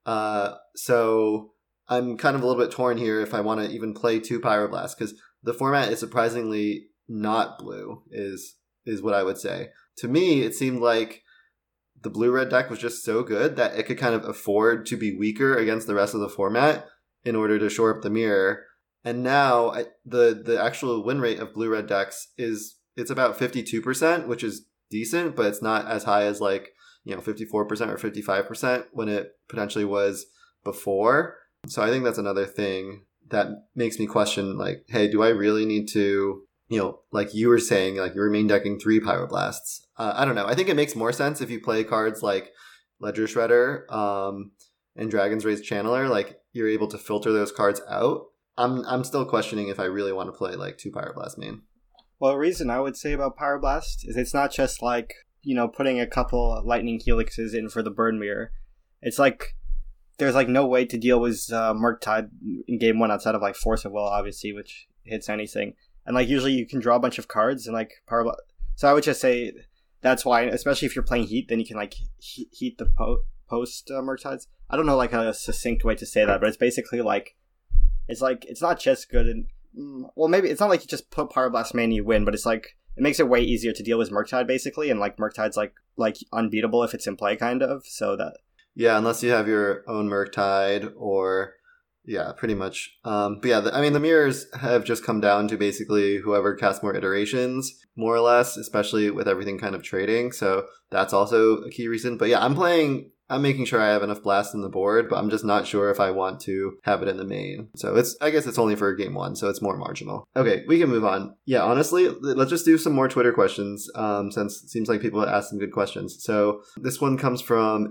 [SPEAKER 2] So I'm kind of a little bit torn here if I want to even play 2 Pyroblast, because the format is surprisingly not blue, is what I would say. To me, it seemed like the blue-red deck was just so good that it could kind of afford to be weaker against the rest of the format in order to shore up the mirror. And now the actual win rate of blue-red decks it's about 52%, which is decent, but it's not as high as 54% or 55% when it potentially was before. So I think that's another thing that makes me question, like, hey, do I really need to, like you were saying, like you're main decking 3 Pyroblasts? I don't know. I think it makes more sense if you play cards like Ledger Shredder and Dragon's Rage Channeler. Like, you're able to filter those cards out. I'm still questioning if I really want to play like 2 Pyroblast main.
[SPEAKER 3] Well, the reason I would say about Pyroblast is it's not just like, putting a couple Lightning Helixes in for the Burn Mirror. It's like there's like no way to deal with Murktide in game 1 outside of like Force of Will, obviously, which hits anything. And like usually you can draw a bunch of cards and like Pyroblast. So I would just say that's why, especially if you're playing Heat, then you can like heat the post Murktides. I don't know like a succinct way to say that, but it's basically like it's not just good and well, maybe it's not like you just put Pyroblast main and you win, but it's like it makes it way easier to deal with Murktide basically, and like Murktide's like unbeatable if it's in play kind of. So that
[SPEAKER 2] unless you have your own Murktide or pretty much. But yeah, the mirrors have just come down to basically whoever casts more iterations, more or less, especially with everything kind of trading. So that's also a key reason. But yeah, I'm making sure I have enough blasts in the board, but I'm just not sure if I want to have it in the main. So I guess it's only for game 1, so it's more marginal. Okay, we can move on. Yeah, honestly, let's just do some more Twitter questions, since it seems like people asked some good questions. So this one comes from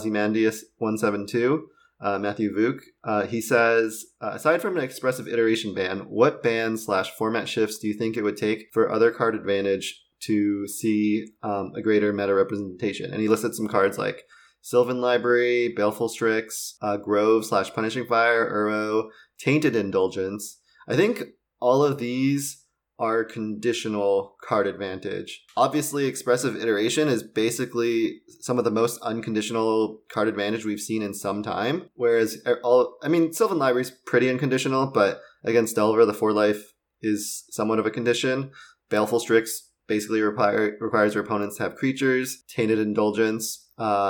[SPEAKER 2] @Ozymandias172. Matthew Vuk. He says, aside from an expressive iteration ban, what ban/format shifts do you think it would take for other card advantage to see a greater meta representation? And he listed some cards like Sylvan Library, Baleful Strix, Grove/Punishing Fire, Uro, Tainted Indulgence. I think all of these are conditional card advantage. Obviously, expressive iteration is basically some of the most unconditional card advantage we've seen in some time. Whereas, Sylvan Library is pretty unconditional, but against Delver, the 4-life is somewhat of a condition. Baleful Strix basically requires your opponents to have creatures. Tainted Indulgence,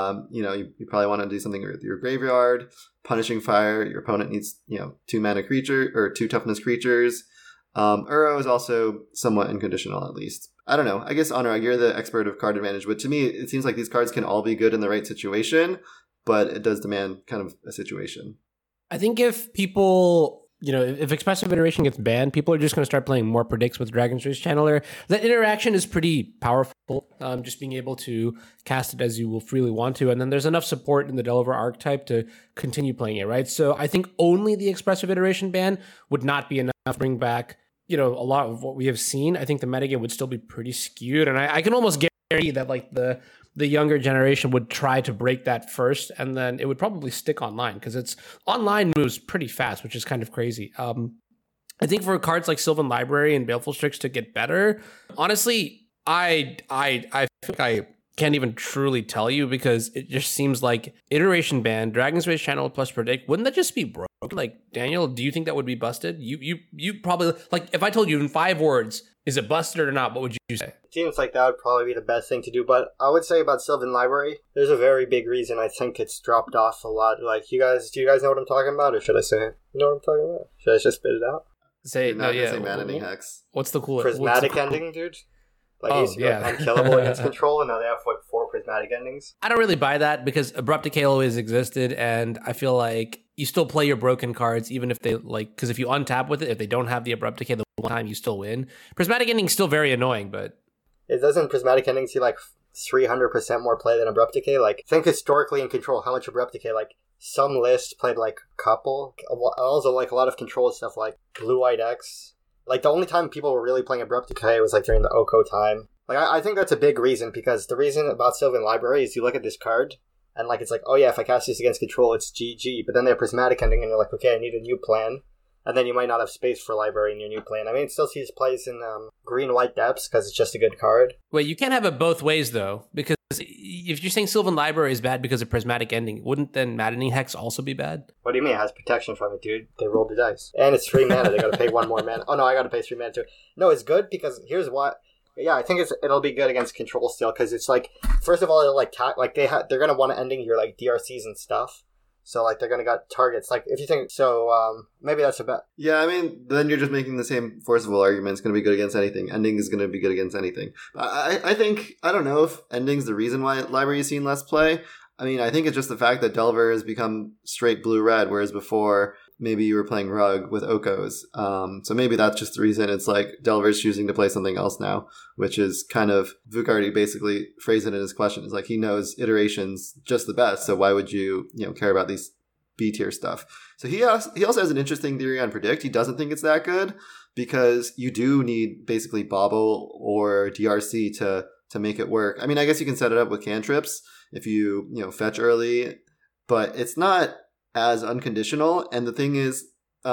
[SPEAKER 2] you probably want to do something with your graveyard. Punishing Fire, your opponent needs, 2 mana creature or 2 toughness creatures. Uro is also somewhat unconditional, at least. I don't know. I guess, Honor, you're the expert of card advantage, but to me, it seems like these cards can all be good in the right situation, but it does demand kind of a situation.
[SPEAKER 1] I think if people, if expressive iteration gets banned, people are just going to start playing more predicts with Dragon's Rage Channeler. That interaction is pretty powerful, just being able to cast it as you will freely want to. And then there's enough support in the Delver archetype to continue playing it, right? So I think only the expressive iteration ban would not be enough to bring back, a lot of what we have seen. I think the metagame would still be pretty skewed. And I can almost guarantee that like the younger generation would try to break that first, and then it would probably stick online because it's online moves pretty fast, which is kind of crazy. I think for cards like Sylvan Library and Baleful Strix to get better, honestly, I think I can't even truly tell you because it just seems like iteration ban, Dragon's Rage channel plus predict. Wouldn't that just be broke? Like, Daniel, do you think that would be busted? You probably, like, if I told you in 5 words, is it busted or not? What would you say?
[SPEAKER 3] It seems like that would probably be the best thing to do, but I would say about Sylvan Library, there's a very big reason I think it's dropped off a lot. Like, do you guys know what I'm talking about, or should I say it? You know what I'm talking about? Should I just spit it out?
[SPEAKER 1] Say no, yeah.
[SPEAKER 2] Say Maddening Hex.
[SPEAKER 1] What's the coolest?
[SPEAKER 3] Prismatic ending, dude. Like, it used to be like unkillable against control, and now they have like 4 prismatic endings.
[SPEAKER 1] I don't really buy that because Abrupt Decay always existed, and I feel like you still play your broken cards even if they like, because if you untap with it, if they don't have the Abrupt Decay the one time, you still win. Prismatic ending's still very annoying, but
[SPEAKER 3] it doesn't prismatic ending see like 300% more play than Abrupt Decay. Like, think historically in control, how much Abrupt Decay, like some lists played like a couple, also like a lot of control stuff like Blue-White X. Like, the only time people were really playing Abrupt Decay was like during the Oko time. Like, I think that's a big reason, because the reason about Sylvan Library is you look at this card and like it's like, oh yeah, if I cast this against control, it's GG. But then they have prismatic ending and you're like, okay, I need a new plan. And then you might not have space for library in your new plan. I mean, it still sees plays in green-white depths because it's just a good card.
[SPEAKER 1] Wait, you can't have it both ways, though, because if you're saying Sylvan Library is bad because of prismatic ending, wouldn't then Maddening Hex also be bad?
[SPEAKER 3] What do you mean? It has protection from it, dude. They rolled the dice. And it's 3 mana. They gotta pay 1 more mana. Oh, no, I gotta pay 3 mana, too. No, it's good because here's why. Yeah, I think it'll be good against control still, because it's like, first of all, it'll like they're gonna want to ending your like DRCs and stuff. So, like, they're going to got targets. Like, if you think... So, maybe that's a bet.
[SPEAKER 2] Yeah, I mean, then you're just making the same forcible argument. It's going to be good against anything. Ending is going to be good against anything. I think... I don't know if ending's the reason why Library has seen less play. I mean, I think it's just the fact that Delver has become straight blue-red, whereas before, maybe you were playing Rug with Okos. So maybe that's just the reason. It's like Delver's choosing to play something else now, which is kind of... Vukardi basically phrased it in his question. It's like he knows iterations just the best, so why would you care about these B-tier stuff? So he also has an interesting theory on Predict. He doesn't think it's that good because you do need basically Bobble or DRC to make it work. I mean, I guess you can set it up with cantrips if you fetch early, but it's not as unconditional. And the thing is,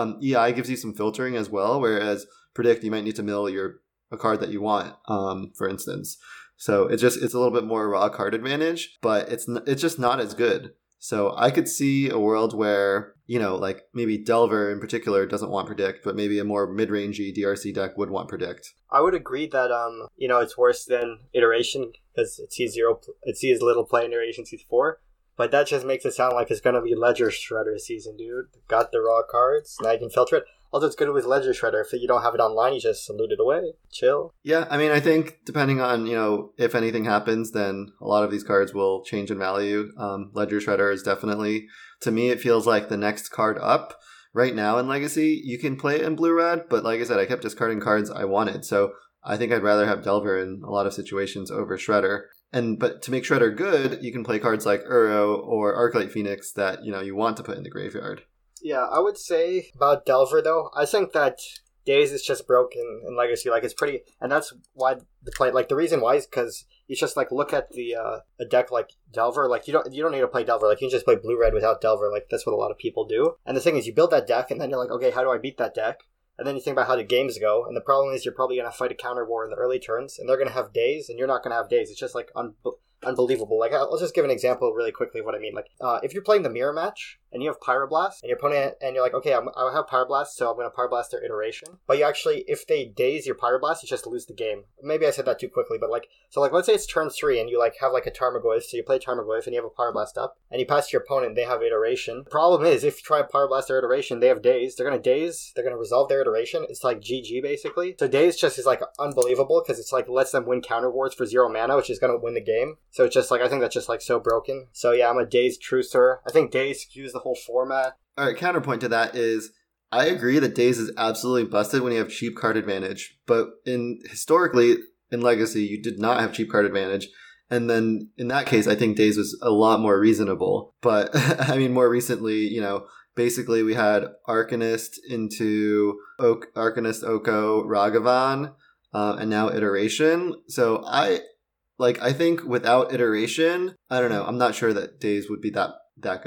[SPEAKER 2] EI gives you some filtering as well, whereas Predict, you might need to mill a card that you want, for instance. So it's a little bit more raw card advantage, but it's just not as good. So I could see a world where, like maybe Delver in particular doesn't want Predict, but maybe a more mid-rangey DRC deck would want Predict.
[SPEAKER 3] I would agree that, it's worse than Iteration because it sees little play in Iteration, sees 4. But that just makes it sound like it's going to be Ledger Shredder season, dude. Got the raw cards, now you can filter it. Also, it's good with Ledger Shredder. If you don't have it online, you just loot it away. Chill.
[SPEAKER 2] Yeah, I mean, I think depending on, if anything happens, then a lot of these cards will change in value. Ledger Shredder is definitely, to me, it feels like the next card up. Right now in Legacy, you can play it in blue-red, but like I said, I kept discarding cards I wanted. So I think I'd rather have Delver in a lot of situations over Shredder. But to make Shredder good, you can play cards like Uro or Arclight Phoenix that, you want to put in the graveyard.
[SPEAKER 3] Yeah, I would say about Delver, though, I think that Daze is just broken in Legacy. Like, it's pretty... And that's why the play... Like, the reason why is because you just, like, look at a deck like Delver. Like, you don't need to play Delver. Like, you can just play Blue-Red without Delver. Like, that's what a lot of people do. And the thing is, you build that deck, and then you're like, okay, how do I beat that deck? And then you think about how the games go, and the problem is you're probably going to fight a counter war in the early turns, and they're going to have Daze, and you're not going to have Daze. It's just, like, unbelievable. Like, I'll just give an example really quickly of what I mean. Like, if you're playing the mirror match and you have Pyroblast and your opponent, and you're like, okay, I have Pyroblast, so I'm going to Pyroblast their Iteration. But you actually, if they daze your Pyroblast, you just lose the game. Maybe I said that too quickly, but let's say it's turn 3 and you have a Tarmogoyf, so you play Tarmogoyf and you have a Pyroblast up, and you pass to your opponent, they have Iteration. The problem is, if you try to Pyroblast their Iteration, they have Daze. They're going to resolve their Iteration. It's like GG basically. So Daze just is unbelievable because it's lets them win counter wars for 0 mana, which is going to win the game. So it's just I think that's just so broken. So yeah, I'm a Daze trucer. I think Daze skews the whole format.
[SPEAKER 2] All right, counterpoint to that is I agree that Daze is absolutely busted when you have cheap card advantage, but historically in Legacy you did not have cheap card advantage, and then in that case I think Daze was a lot more reasonable. But I mean, more recently, basically we had Arcanist into Arcanist, Oko, Ragavan, and now Iteration. So I think without Iteration, I don't know, I'm not sure that Daze would be that good.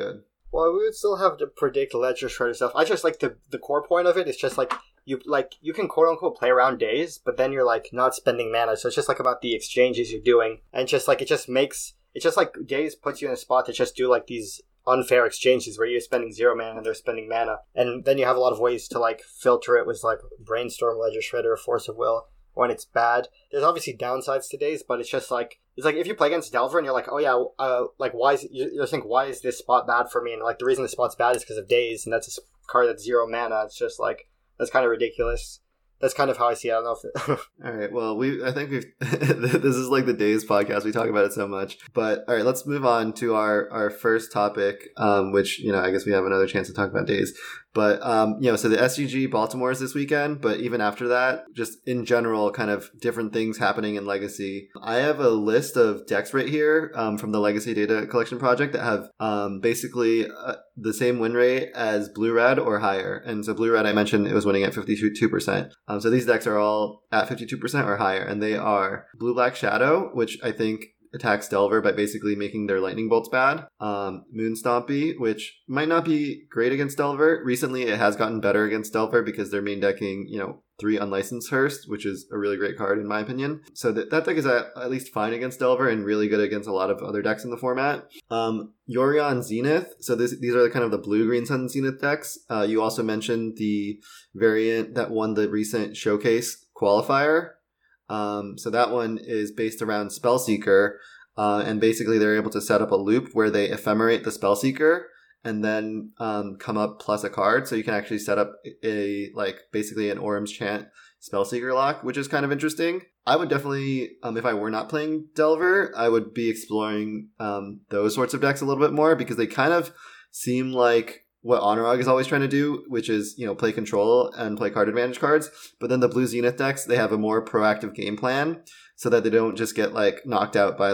[SPEAKER 3] Well, we would still have to predict Ledger Shredder stuff. I just like the core point of it is just like you can quote unquote play around days, but then you're like not spending mana. So it's just like about the exchanges you're doing, and just like it's just like days puts you in a spot to just do like these unfair exchanges where you're spending 0 mana and they're spending mana, and then you have a lot of ways to like filter it with like Brainstorm, Ledger Shredder, Force of Will when it's bad. There's obviously downsides to days, but it's like if you play against Delver and you're like, oh yeah, like why is you think why is this spot bad for me? And like the reason the spot's bad is because of days, and that's a card that's 0 mana. It's just like that's kind of ridiculous. That's kind of how I see it. I don't know if
[SPEAKER 2] all right, well, I think we've this is like the Days podcast. We talk about it so much. But all right, let's move on to our first topic, which, I guess we have another chance to talk about Days. But, so the SCG Baltimore is this weekend, but even after that, just in general, kind of different things happening in Legacy. I have a list of decks right here from the Legacy Data Collection Project that have basically the same win rate as Blue-Red or higher. And so Blue-Red, I mentioned, it was winning at 52%. So these decks are all at 52% or higher, and they are Blue-Black Shadow, which I think attacks Delver by basically making their lightning bolts bad. Moonstompy, which might not be great against Delver. Recently, it has gotten better against Delver because they're main decking, 3 Unlicensed Hearst, which is a really great card in my opinion. So that deck is at least fine against Delver and really good against a lot of other decks in the format. Yorion Zenith. So these are kind of the blue-green Sun Zenith decks. You also mentioned the variant that won the recent Showcase qualifier. So that one is based around Spellseeker, and basically they're able to set up a loop where they ephemerate the Spellseeker and then come up plus a card. So you can actually set up basically an Orum's Chant Spellseeker lock, which is kind of interesting. I would definitely, if I were not playing Delver, I would be exploring those sorts of decks a little bit more because they kind of seem like what Honorog is always trying to do, which is, play control and play card advantage cards. But then the Blue Zenith decks, they have a more proactive game plan so that they don't just get knocked out by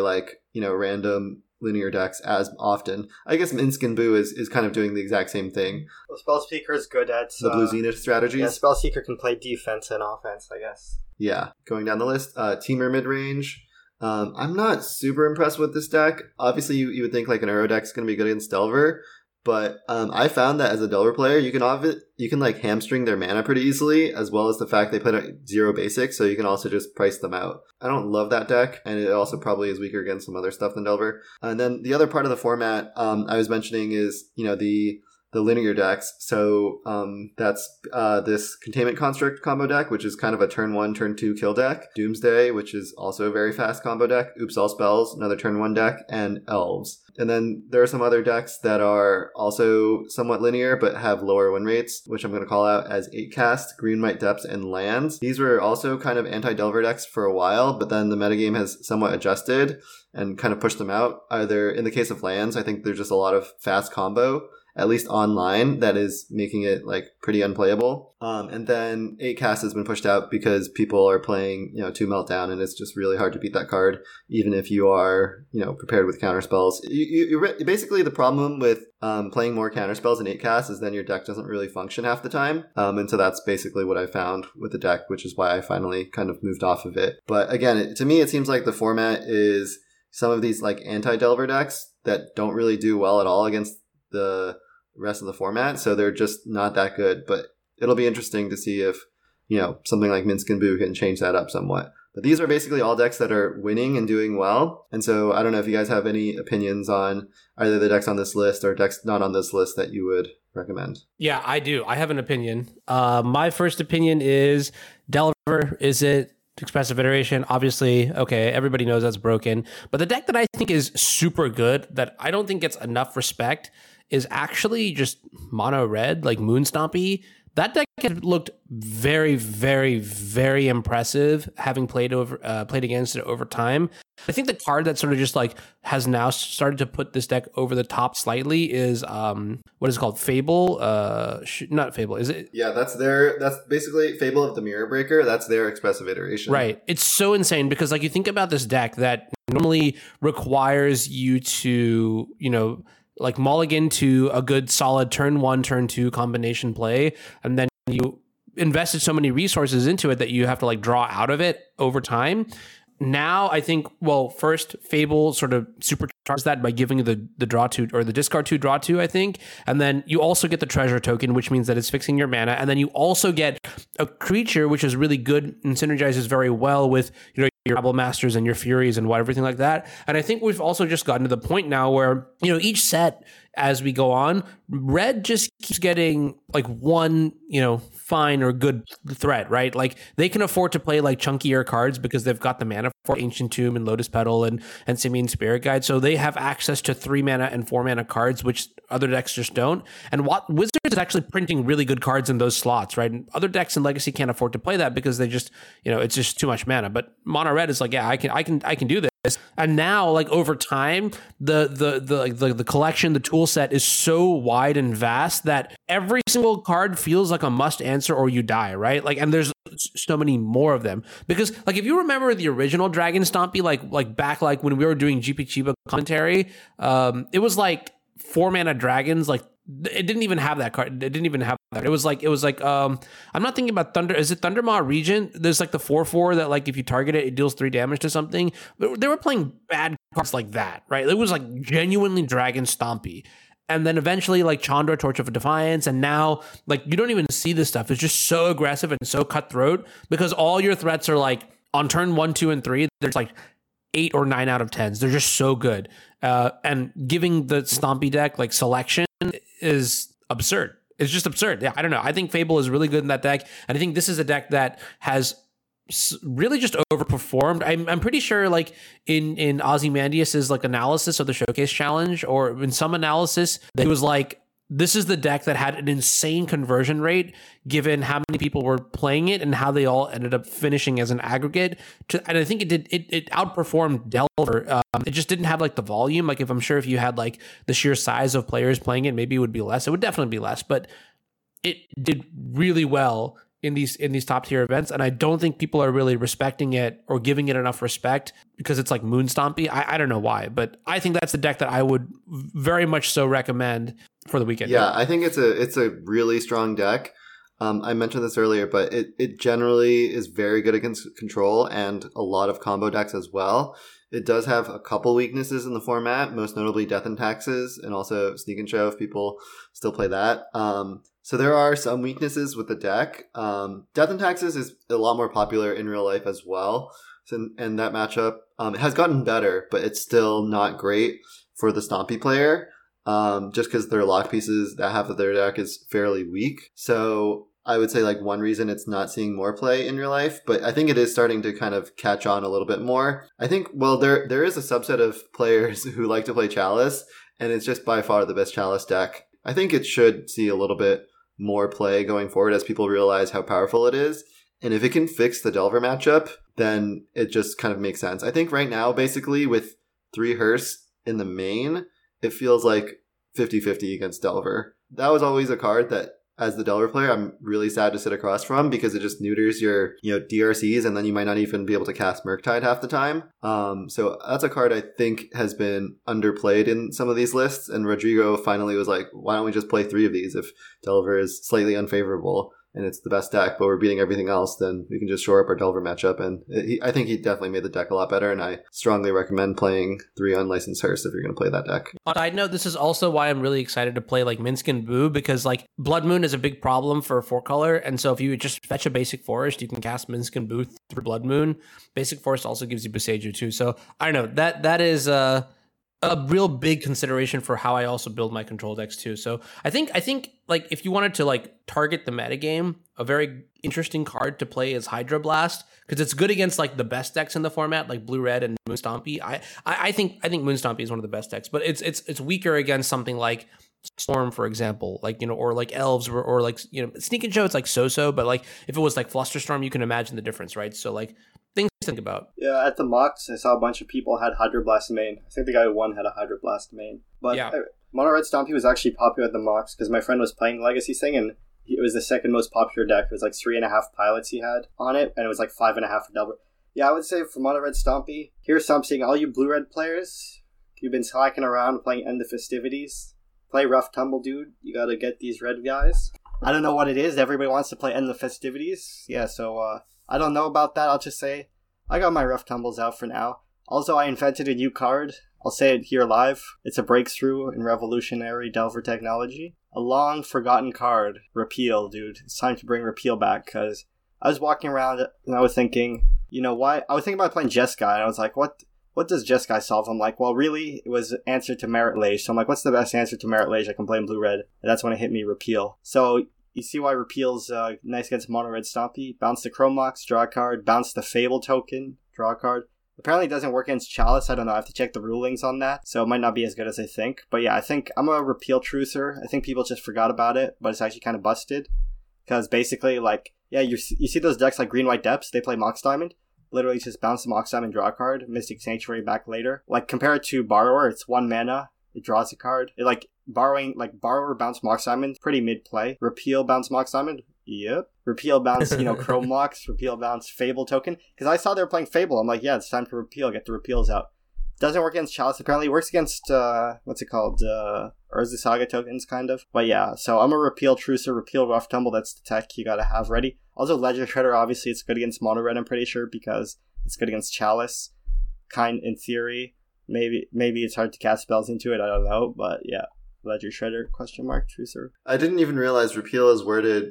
[SPEAKER 2] random linear decks as often. I guess Minsc and Boo is kind of doing the exact same thing.
[SPEAKER 3] Well, Spellseeker is good at
[SPEAKER 2] the Blue Zenith strategies.
[SPEAKER 3] Yeah, Spellseeker can play defense and offense, I guess.
[SPEAKER 2] Yeah, going down the list, Temur midrange. I'm not super impressed with this deck. Obviously, you would think an Uro deck is going to be good against Delver. But I found that as a Delver player, you can hamstring their mana pretty easily, as well as the fact they put a 0 basic, so you can also just price them out. I don't love that deck, and it also probably is weaker against some other stuff than Delver. And then the other part of the format I was mentioning is, the linear decks. So that's this Containment Construct combo deck, which is kind of a turn 1, turn 2 kill deck. Doomsday, which is also a very fast combo deck. Oops All Spells, another turn 1 deck, and Elves. And then there are some other decks that are also somewhat linear but have lower win rates, which I'm going to call out as 8-Cast, Greenlight Depths, and Lands. These were also kind of anti-Delver decks for a while, but then the metagame has somewhat adjusted and kind of pushed them out. Either in the case of Lands, I think there's just a lot of fast combo, at least online, that is making it pretty unplayable. And then 8-Cast has been pushed out because people are playing 2 Meltdown, and it's just really hard to beat that card, even if you are prepared with counterspells. Basically, the problem with playing more counterspells in 8-Cast is then your deck doesn't really function half the time. And so that's basically what I found with the deck, which is why I finally kind of moved off of it. But again, to me, it seems like the format is some of these anti-Delver decks that don't really do well at all against the rest of the format, so they're just not that good. But it'll be interesting to see if something like Minsc and Boo can change that up somewhat. But these are basically all decks that are winning and doing well, and so I don't know if you guys have any opinions on either the decks on this list or decks not on this list that you would recommend.
[SPEAKER 1] Yeah, I do. I have an opinion. My first opinion is Delver. Is it Expressive Iteration? Obviously, okay, everybody knows that's broken. But the deck that I think is super good, that I don't think gets enough respect, is actually just mono red, like Moonstompy. That deck looked very, very, very impressive, having played against it over time. I think the card that sort of just has now started to put this deck over the top slightly is what is it called? Fable? Not Fable, is it?
[SPEAKER 2] Yeah, that's basically Fable of the Mirror Breaker. That's their Expressive Iteration.
[SPEAKER 1] Right. It's so insane because you think about this deck that normally requires you to, mulligan to a good solid turn 1, turn 2 combination play, and then you invested so many resources into it that you have to draw out of it over time. now I think, well, first Fable sort of supercharges that by giving you the draw 2 or the discard 2 draw 2, I think. And then you also get the treasure token, which means that it's fixing your mana. And then you also get a creature, which is really good and synergizes very well with, you know, your Rabble Masters and your Furies and everything like that. And I think we've also just gotten to the point now where, you know, each set as we go on, red just keeps getting like one, you know, fine or good threat, right? Like they can afford to play like chunkier cards because they've got the mana for Ancient Tomb and Lotus Petal and Simian Spirit Guide. So they have access to 3 mana and 4 mana cards, which other decks just don't. And what Wizards is actually printing really good cards in those slots, right? And other decks in Legacy can't afford to play that because they just, you know, it's just too much mana. But Mono Red is like, yeah, I can do this. And now, like over time, the collection, the tool set is so wide and vast that every single card feels like a must answer or you die, right? Like, and there's so many more of them because, like, if you remember the original Dragon Stompy, like back like when we were doing GP Chiba commentary, it was like 4 mana dragons, like. It didn't even have that card. It didn't even have that. It was like I'm not thinking about Thunder. Is it Thundermaw Regent? There's like the 4/4 that like if you target it, it deals 3 damage to something. But they were playing bad cards like that, right? It was like genuinely Dragon Stompy. And then eventually like Chandra, Torch of Defiance, and now like you don't even see this stuff. It's just so aggressive and so cutthroat because all your threats are like on turn 1, 2, and 3. There's like 8 or 9 out of 10s. They're just so good. And giving the Stompy deck like selection is absurd. It's just absurd. Yeah, I don't know. I think Fable is really good in that deck, and I think this is a deck that has really just overperformed. I'm pretty sure, like in Ozymandias's like analysis of the Showcase Challenge, or in some analysis, it was like this is the deck that had an insane conversion rate given how many people were playing it and how they all ended up finishing as an aggregate. And I think it outperformed Delver. It just didn't have like the volume. Like I'm sure if you had like the sheer size of players playing it, maybe it would be less. It would definitely be less, but it did really well in these top tier events. And I don't think people are really respecting it or giving it enough respect because it's like Moon Stompy. I don't know why, but I think that's the deck that I would very much so recommend for the weekend.
[SPEAKER 2] Yeah, I think it's a really strong deck. I mentioned this earlier, but it generally is very good against control and a lot of combo decks as well. It does have a couple weaknesses in the format, most notably Death and Taxes and also Sneak and Show if people still play that. So there are some weaknesses with the deck. Death and Taxes is a lot more popular in real life as well. So, and that matchup it has gotten better, but it's still not great for the Stompy player. Just because their lock pieces, that half of their deck is fairly weak. So I would say like one reason it's not seeing more play in real life, but I think it is starting to kind of catch on a little bit more. I think, well, there is a subset of players who like to play Chalice, and it's just by far the best Chalice deck. I think it should see a little bit more play going forward as people realize how powerful it is. And if it can fix the Delver matchup, then it just kind of makes sense. I think right now, basically, with 3 Hearse in the main, it feels like 50-50 against Delver. That was always a card that, as the Delver player, I'm really sad to sit across from because it just neuters your, DRCs, and then you might not even be able to cast Murktide half the time. So that's a card I think has been underplayed in some of these lists, and Rodrigo finally was like, why don't we just play 3 of these if Delver is slightly unfavorable and it's the best deck, but we're beating everything else, then we can just shore up our Delver matchup. And I think he definitely made the deck a lot better, and I strongly recommend playing 3 Unlicensed Hearse if you're going to play that deck.
[SPEAKER 1] On a side note, this is also why I'm really excited to play like Minsc and Boo, because like Blood Moon is a big problem for 4-color, and so if you just fetch a basic forest, you can cast Minsc and Boo through Blood Moon. Basic forest also gives you Boseiju too, so I don't know, that is a real big consideration for how I also build my control decks too. So I think like if you wanted to like target the metagame, a very interesting card to play is Hydroblast, because it's good against like the best decks in the format, like Blue Red and Moon Stompy. I think Moon Stompy is one of the best decks, but it's weaker against something like Storm, for example, like, or like Elves, or like, Sneak and Show, it's like so, but like if it was like Flusterstorm, you can imagine the difference, right? So like things to think about.
[SPEAKER 3] Yeah, at the mocks, I saw a bunch of people had Hydroblast main. I think the guy who won had a Hydroblast main. But yeah. Mono Red Stompy was actually popular at the mocks because my friend was playing the Legacy thing, and it was the second most popular deck. It was like 3.5 pilots he had on it, and it was like 5.5 for Delver. Yeah, I would say for Mono Red Stompy, here's something. All you Blue-Red players, you've been slacking around playing End the Festivities. Play Rough Tumble, dude. You gotta get these red guys. I don't know what it is. Everybody wants to play End the Festivities. Yeah, so I don't know about that. I'll just say I got my rough tumbles out for now. Also, I invented a new card. I'll say it here live. It's a breakthrough in revolutionary Delver technology. A long forgotten card. Repeal, dude. It's time to bring Repeal back, because I was walking around and I was thinking, why? I was thinking about playing Jeskai, and I was like, what does Jeskai solve? I'm like, well, really, it was answer to Merit Lage. So I'm like, what's the best answer to Merit Lage I can play in blue-red? And that's when it hit me, Repeal. So you see why Repeal's nice against mono-red Stompy. Bounce the Chromox, draw a card. Bounce the Fable token, draw a card. Apparently it doesn't work against Chalice. I don't know. I have to check the rulings on that. So it might not be as good as I think. But yeah, I think I'm a Repeal truther. I think people just forgot about it, but it's actually kind of busted. Because basically, you see those decks like Green White Depths, they play Mox Diamond. Literally just bounce the Mox Diamond, draw a card. Mystic Sanctuary back later. Compare it to Borrower, it's 1 mana. It draws a card. Borrower bounce Mox Diamond, pretty mid-play. Repeal bounce Mox Diamond, yep. Repeal bounce, Chrome Mox. Repeal bounce Fable token. Because I saw they were playing Fable. I'm like, yeah, it's time to repeal. Get the repeals out. Doesn't work against Chalice. Apparently it works against, what's it called? Urza Saga tokens, kind of. But yeah, so I'm a Repeal truther. Repeal Rough Tumble. That's the tech you gotta have ready. Also, Ledger Shredder, obviously, it's good against Mono Red, I'm pretty sure, because it's good against Chalice. In theory. Maybe it's hard to cast spells into it. I don't know. But yeah, Ledger Shredder, ? Truther.
[SPEAKER 2] I didn't even realize Repeal is worded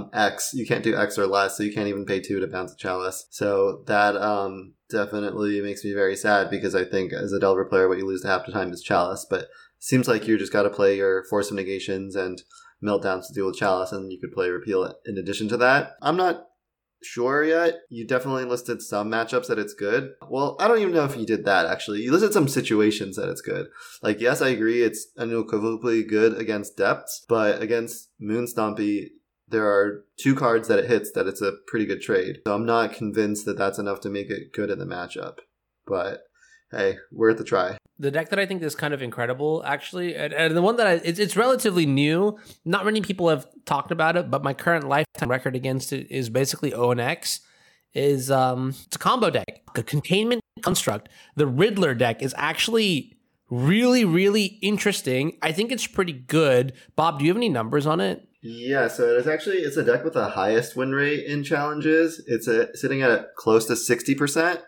[SPEAKER 2] X. You can't do X or less, so you can't even pay 2 to bounce a Chalice. So that definitely makes me very sad, because I think as a Delver player, what you lose to half the time is Chalice. But it seems like you just got to play your Force of Negations and Meltdowns to deal with Chalice, and you could play Repeal in addition to that. I'm not sure yet. You definitely listed some matchups that it's good. Well, I don't even know if you did that, actually. You listed some situations that it's good. Yes, I agree, it's unequivocally good against Depths, but against Moon Stompy, there are 2 cards that it hits that it's a pretty good trade. So I'm not convinced that that's enough to make it good in the matchup. But hey, worth a try.
[SPEAKER 1] The deck that I think is kind of incredible, actually, and the one that it's relatively new. Not many people have talked about it, but my current lifetime record against it is basically ONX. It's a combo deck, a containment construct. The Riddler deck is actually really, really interesting. I think it's pretty good. Bob, do you have any numbers on it?
[SPEAKER 2] Yeah, so it's a deck with the highest win rate in challenges. It's sitting at close to 60%.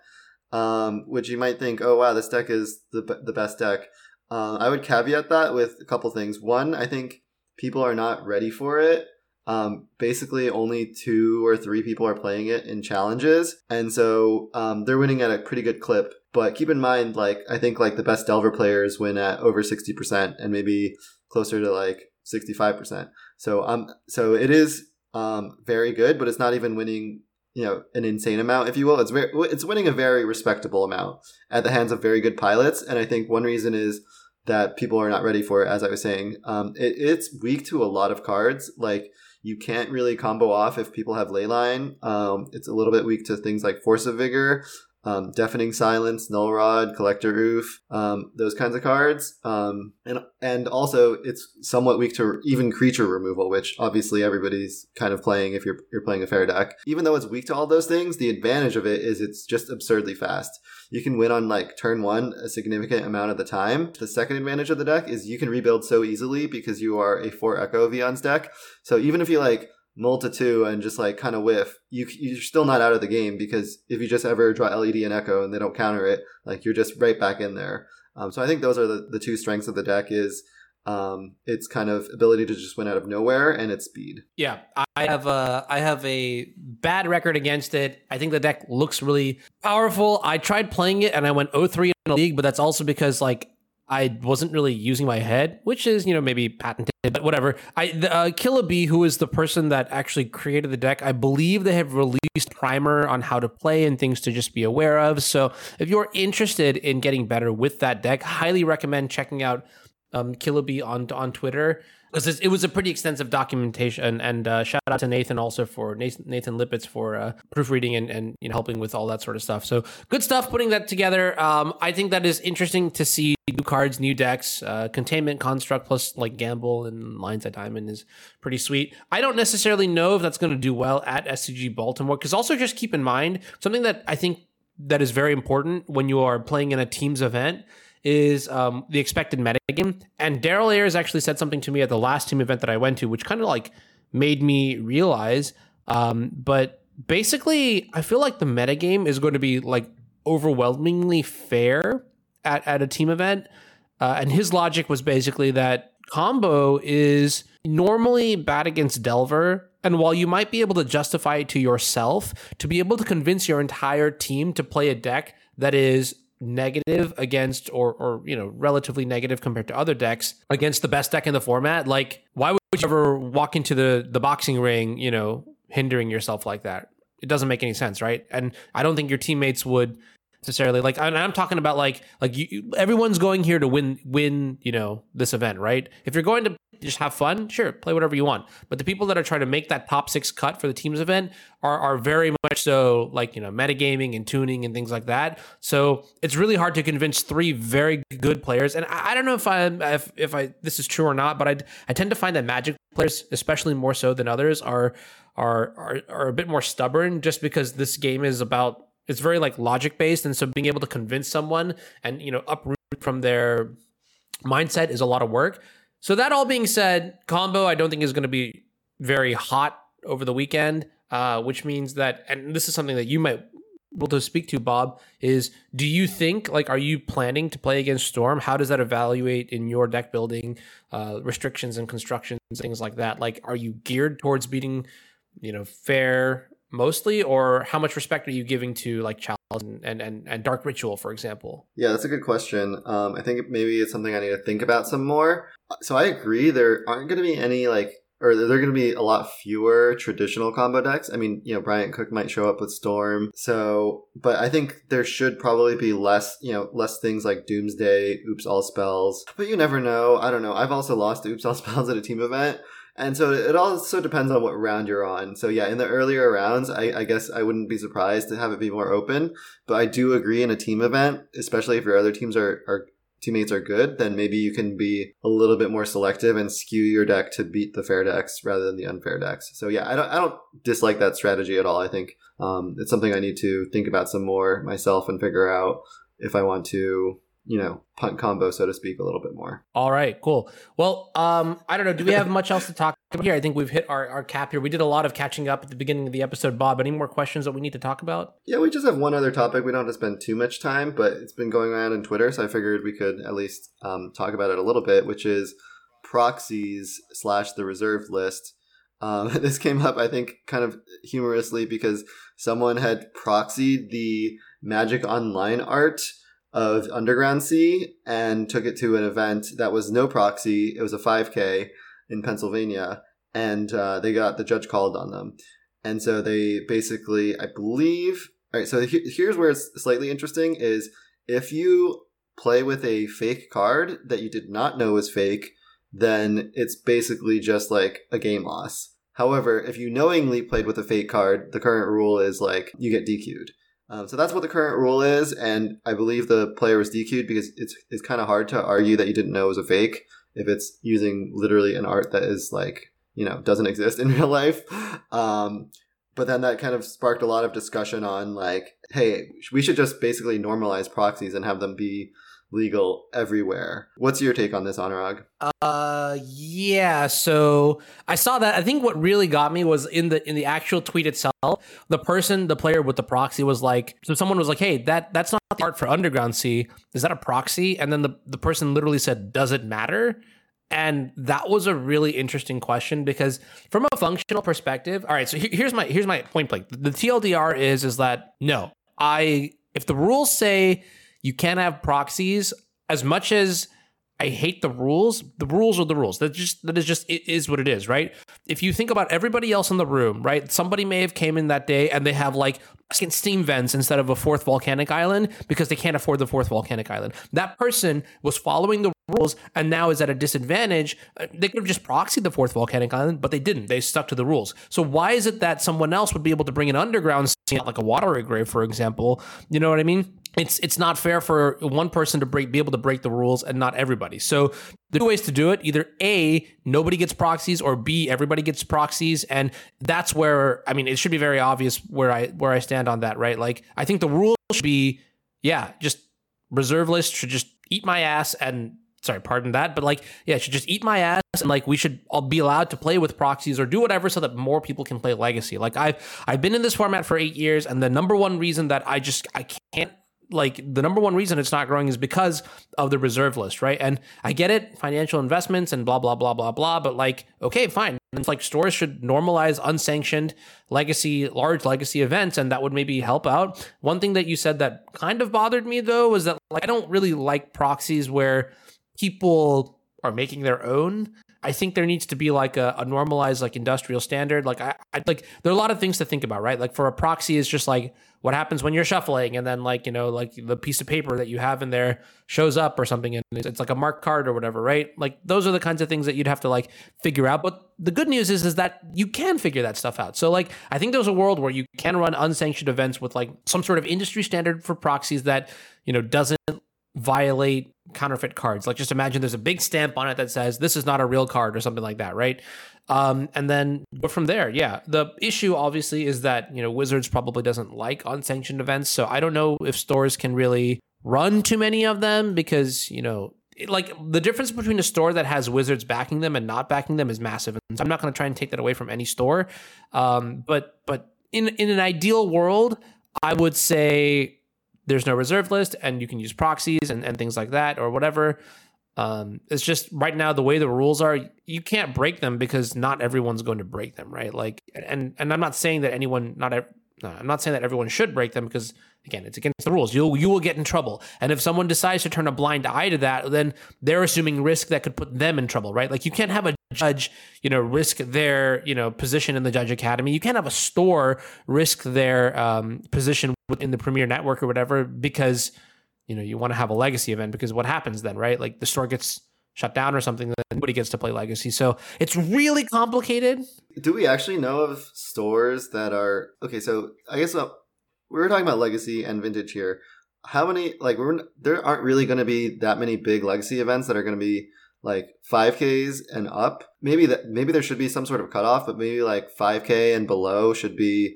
[SPEAKER 2] Which you might think, oh wow, this deck is the best deck. I would caveat that with a couple things. One, I think people are not ready for it. Basically, only 2 or 3 people are playing it in challenges, and so they're winning at a pretty good clip. But keep in mind, I think the best Delver players win at over 60%, and maybe closer to 65%. So it is very good, but it's not even winning an insane amount, if you will. It's winning a very respectable amount at the hands of very good pilots. And I think one reason is that people are not ready for it, as I was saying. It's weak to a lot of cards. You can't really combo off if people have Leyline. It's a little bit weak to things like Force of Vigor, Deafening Silence, Null Rod, Collector Oof, those kinds of cards. And also it's somewhat weak to even creature removal, which obviously everybody's kind of playing if you're playing a fair deck. Even though it's weak to all those things, the advantage of it is it's just absurdly fast. You can win on turn 1 a significant amount of the time. The second advantage of the deck is you can rebuild so easily because you are a 4 Echo Vion's deck. So even if you mull to 2 and just kind of whiff, you're still not out of the game, because if you just ever draw LED and Echo and they don't counter it, you're just right back in there. So I think those are the 2 strengths of the deck is its kind of ability to just win out of nowhere and its speed.
[SPEAKER 1] Yeah, I have a bad record against it. I think the deck looks really powerful. I tried playing it and I went 0-3 in a league, but that's also because I wasn't really using my head, which is, maybe patented, but whatever. Killabee, who is the person that actually created the deck, I believe they have released a primer on how to play and things to just be aware of. So if you're interested in getting better with that deck, highly recommend checking out Killabee on Twitter, because it was a pretty extensive documentation. And shout out to Nathan also for Nathan Lippitz for proofreading and helping with all that sort of stuff. So good stuff putting that together. I think that is interesting to see new cards, new decks, containment construct plus Gamble and Lines at Diamond is pretty sweet. I don't necessarily know if that's going to do well at SCG Baltimore, because also just keep in mind something that I think that is very important when you are playing in a team's event is the expected metagame. And Daryl Ayers actually said something to me at the last team event that I went to, which kind of made me realize, but basically, I feel like the metagame is going to be like overwhelmingly fair at a team event. And his logic was basically that Combo is normally bad against Delver. And while you might be able to justify it to yourself, to be able to convince your entire team to play a deck that is negative against or relatively negative compared to other decks against the best deck in the format, like why would you ever walk into the boxing ring, hindering yourself like that? It doesn't make any sense, right? And I don't think your teammates would necessarily like. And I'm talking about like everyone's going here to win this event, right? If you're going to just have fun, sure, play whatever you want. But the people that are trying to make that top 6 cut for the team's event are very much so like, metagaming and tuning and things like that. So it's really hard to convince 3 very good players. And I don't know if this is true or not, but I tend to find that Magic players, especially more so than others, are a bit more stubborn, just because this game is about, it's very like logic based. And so being able to convince someone and, uproot from their mindset is a lot of work. So that all being said, Combo I don't think is going to be very hot over the weekend, which means that, and this is something that you might be able to speak to, Bob, is do you think, like, are you planning to play against Storm? How does that evaluate in your deck building restrictions and constructions, things like that? Like, are you geared towards beating, fair mostly, or how much respect are you giving to like Chalice and Dark Ritual, for example?
[SPEAKER 2] Yeah, that's a good question. I think maybe it's something I need to think about some more. So I agree, there aren't going to be any there are going to be a lot fewer traditional combo decks. I mean, Bryant Cook might show up with Storm. So, but I think there should probably be less things like Doomsday, Oops All Spells. But you never know. I don't know. I've also lost Oops All Spells at a team event. And so it also depends on what round you're on. So yeah, in the earlier rounds, I guess I wouldn't be surprised to have it be more open. But I do agree, in a team event, especially if your other teammates are good, then maybe you can be a little bit more selective and skew your deck to beat the fair decks rather than the unfair decks. So yeah, I don't dislike that strategy at all. I think it's something I need to think about some more myself and figure out if I want to, punt Combo, so to speak, a little bit more.
[SPEAKER 1] All right, cool. Well, I don't know. Do we have much else to talk about here? I think we've hit our cap here. We did a lot of catching up at the beginning of the episode. Bob, any more questions that we need to talk about?
[SPEAKER 2] Yeah, we just have one other topic. We don't have to spend too much time, but it's been going around on Twitter, so I figured we could at least talk about it a little bit, which is proxies / the reserved list. This came up, I think, kind of humorously because someone had proxied the Magic Online art of Underground Sea and took it to an event that was no proxy. It was a 5K in Pennsylvania, and the judge called on them. And so they basically, I believe, all right, so here's where it's slightly interesting, is if you play with a fake card that you did not know was fake, then it's basically just like a game loss. However, if you knowingly played with a fake card, the current rule is like you get DQ'd. So that's what the current rule is, and I believe the player was DQ'd because it's kind of hard to argue that you didn't know it was a fake if it's using literally an art that is like, doesn't exist in real life. But then that kind of sparked a lot of discussion on like, hey, we should just basically normalize proxies and have them be legal everywhere. What's your take on this, Anurag?
[SPEAKER 1] Yeah, so I saw that. I think what really got me was in the actual tweet itself, the player with the proxy was like, so someone was like, hey, that's not the art for Underground Sea. Is that a proxy? And then the person literally said, does it matter? And that was a really interesting question because from a functional perspective, all right, so here's my point blank. The TLDR is that no, if the rules say you can't have proxies, as much as I hate the rules are the rules. It is what it is, right? If you think about everybody else in the room, right? Somebody may have came in that day and they have like steam vents instead of a 4th volcanic island because they can't afford the 4th volcanic island. That person was following the rules and now is at a disadvantage. They could have just proxied the 4th volcanic island, but they didn't. They stuck to the rules. So why is it that someone else would be able to bring an underground scene, like a watery grave, for example? You know what I mean? It's not fair for one person to be able to break the rules and not everybody. So there are 2 ways to do it. Either A, nobody gets proxies, or B, everybody gets proxies. And that's where, I mean, it should be very obvious where I stand on that, right? Like, I think the rule should be, just reserve list should just eat my ass and sorry, pardon that, but like, yeah, it should just eat my ass, and like we should all be allowed to play with proxies or do whatever so that more people can play Legacy. Like I've been in this format for 8 years, and the number one reason that I can't, like, the number one reason it's not growing is because of the reserve list, right? And I get it, financial investments and blah, blah, blah, blah, blah, but like, okay, fine. It's like stores should normalize unsanctioned large legacy events, and that would maybe help out. One thing that you said that kind of bothered me though was that like I don't really like proxies where people are making their own. I think there needs to be like a normalized like industrial standard. Like I like there are a lot of things to think about, right? Like for a proxy is just like what happens when you're shuffling, and then like, you know, like the piece of paper that you have in there shows up or something, and it's like a marked card or whatever, right? Like those are the kinds of things that you'd have to like figure out. But the good news is that you can figure that stuff out. So like I think there's a world where you can run unsanctioned events with like some sort of industry standard for proxies that, you know, doesn't violate counterfeit cards. Like just imagine there's a big stamp on it that says this is not a real card or something like that, right? And then go from there. Yeah, the issue obviously is that, you know, Wizards probably doesn't like unsanctioned events, so I don't know if stores can really run too many of them because, you know, like the difference between a store that has Wizards backing them and not backing them is massive. And so I'm not going to try and take that away from any store, but in an ideal world, I would say there's no reserve list and you can use proxies and things like that or whatever. It's just right now, the way the rules are, you can't break them because not everyone's going to break them, right? Like, and I'm not saying that I'm not saying that everyone should break them because, again, it's against the rules. You will get in trouble. And if someone decides to turn a blind eye to that, then they're assuming risk that could put them in trouble, right? Like you can't have a judge, you know, risk their, you know, position in the Judge Academy. You can't have a store risk their position within the Premier Network or whatever because, you know, you want to have a Legacy event, because what happens then, right? Like the store gets shut down or something, then nobody gets to play Legacy. So it's really complicated.
[SPEAKER 2] Do we actually know of stores that are okay? So I guess we were talking about Legacy and Vintage here. How many, like, there aren't really going to be that many big Legacy events that are going to be like 5Ks and up. Maybe there should be some sort of cutoff, but maybe like 5K and below should be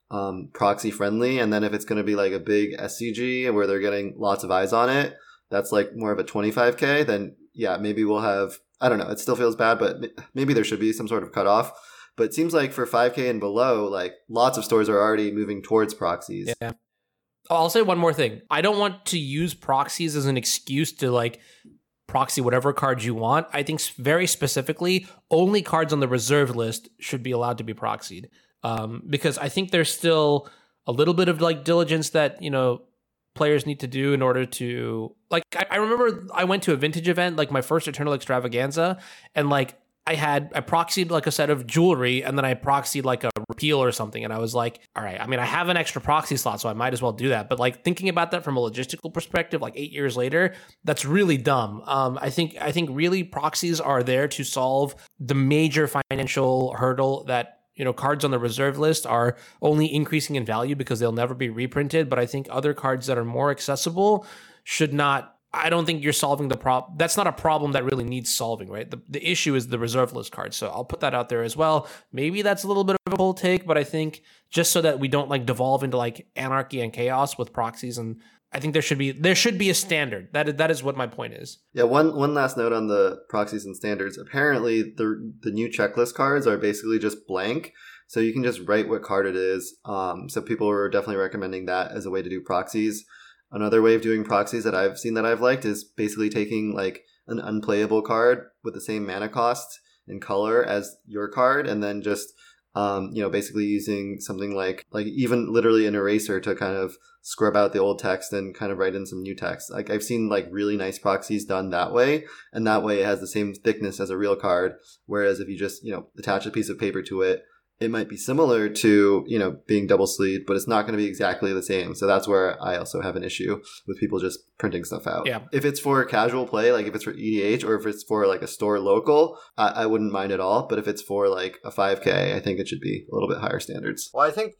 [SPEAKER 2] proxy friendly. And then if it's going to be like a big SCG where they're getting lots of eyes on it, that's like more of a 25K, then yeah, maybe we'll have, I don't know, it still feels bad, but maybe there should be some sort of cutoff. But it seems like for 5K and below, like lots of stores are already moving towards proxies.
[SPEAKER 1] Yeah. I'll say one more thing. I don't want to use proxies as an excuse to like proxy whatever cards you want. I think very specifically, only cards on the reserve list should be allowed to be proxied. Because I think there's still a little bit of like diligence that, you know, players need to do in order to, like, I remember I went to a Vintage event, like my first Eternal Extravaganza, and like I proxied like a set of jewelry, and then I proxied like a repeal or something, and I was like, all right, I mean, I have an extra proxy slot, so I might as well do that. But like thinking about that from a logistical perspective, like 8 years later, that's really dumb. I think really proxies are there to solve the major financial hurdle that, you know, cards on the reserve list are only increasing in value because they'll never be reprinted. But I think other cards that are more accessible should not, I don't think you're solving the problem. That's not a problem that really needs solving, right? The issue is the reserve list cards. So I'll put that out there as well. Maybe that's a little bit of a bold take, but I think just so that we don't like devolve into like anarchy and chaos with proxies, and I think there should be a standard. That is what my point is.
[SPEAKER 2] Yeah, one last note on the proxies and standards. Apparently, the new checklist cards are basically just blank, so you can just write what card it is. So people are definitely recommending that as a way to do proxies. Another way of doing proxies that I've seen that I've liked is basically taking like an unplayable card with the same mana cost and color as your card, and then just basically using something like even literally an eraser to kind of scrub out the old text and kind of write in some new text. Like I've seen like really nice proxies done that way, and that way it has the same thickness as a real card. Whereas if you just, attach a piece of paper to it, it might be similar to, being double sleeved, but it's not going to be exactly the same. So that's where I also have an issue with people just printing stuff out.
[SPEAKER 1] Yeah.
[SPEAKER 2] If it's for casual play, like if it's for EDH or if it's for like a store local, I wouldn't mind at all. But if it's for like a 5K, I think it should be a little bit higher standards.
[SPEAKER 3] Well, I think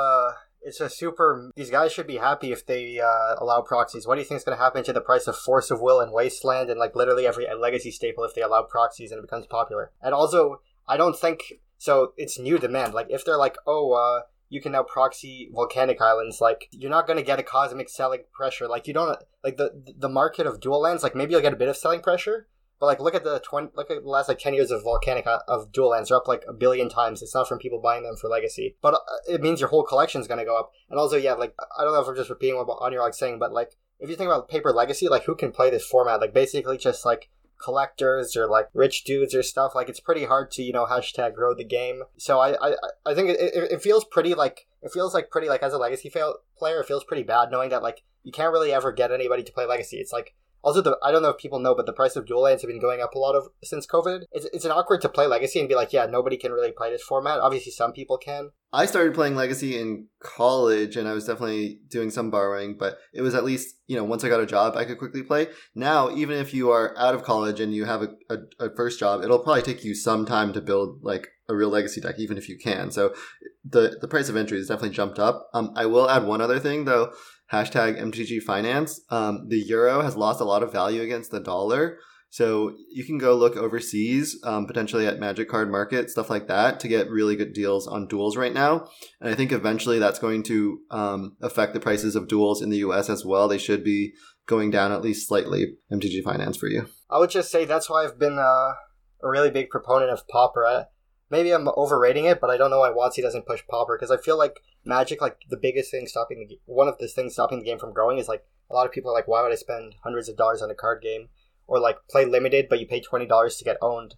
[SPEAKER 3] these guys should be happy if they allow proxies. What do you think is going to happen to the price of Force of Will and Wasteland and like literally every Legacy staple if they allow proxies and it becomes popular? And also, I don't think... So it's new demand. Like if they're like, you can now proxy volcanic islands. Like, you're not going to get a cosmic selling pressure. Like, you don't, like, the market of dual lands, like, maybe you'll get a bit of selling pressure, but, like, look at the last, like, 10 years of dual lands. They're up, like, 1 billion times. It's not from people buying them for legacy. But it means your whole collection's going to go up. And also, yeah, like, I don't know if I'm just repeating what Anirog's saying, but, like, if you think about paper legacy, like, who can play this format? Like, basically just, like, collectors or like rich dudes or stuff. Like, it's pretty hard to, you know, hashtag grow the game. So I think it feels pretty like, as a legacy player, it feels pretty bad knowing that, like, you can't really ever get anybody to play legacy. It's like, also, I don't know if people know, but the price of dual lands have been going up a lot since COVID. It's an awkward to play legacy and be like, yeah, nobody can really play this format. Obviously, some people can.
[SPEAKER 2] I started playing Legacy in college, and I was definitely doing some borrowing, but it was at least, you know, once I got a job, I could quickly play. Now, even if you are out of college and you have a first job, it'll probably take you some time to build, like, a real Legacy deck, even if you can. So the price of entry has definitely jumped up. I will add one other thing, though. Hashtag MTG Finance. The euro has lost a lot of value against the dollar. So you can go look overseas, potentially at Magic Card Market, stuff like that, to get really good deals on duels right now. And I think eventually that's going to affect the prices of duels in the US as well. They should be going down at least slightly. MTG Finance for you.
[SPEAKER 3] I would just say that's why I've been a really big proponent of Pauper. Maybe I'm overrating it, but I don't know why WotC doesn't push Pauper, because I feel like Magic, like, the biggest thing one of the things stopping the game from growing is, like, a lot of people are like, why would I spend hundreds of dollars on a card game? Or, like, play limited, but you pay $20 to get owned.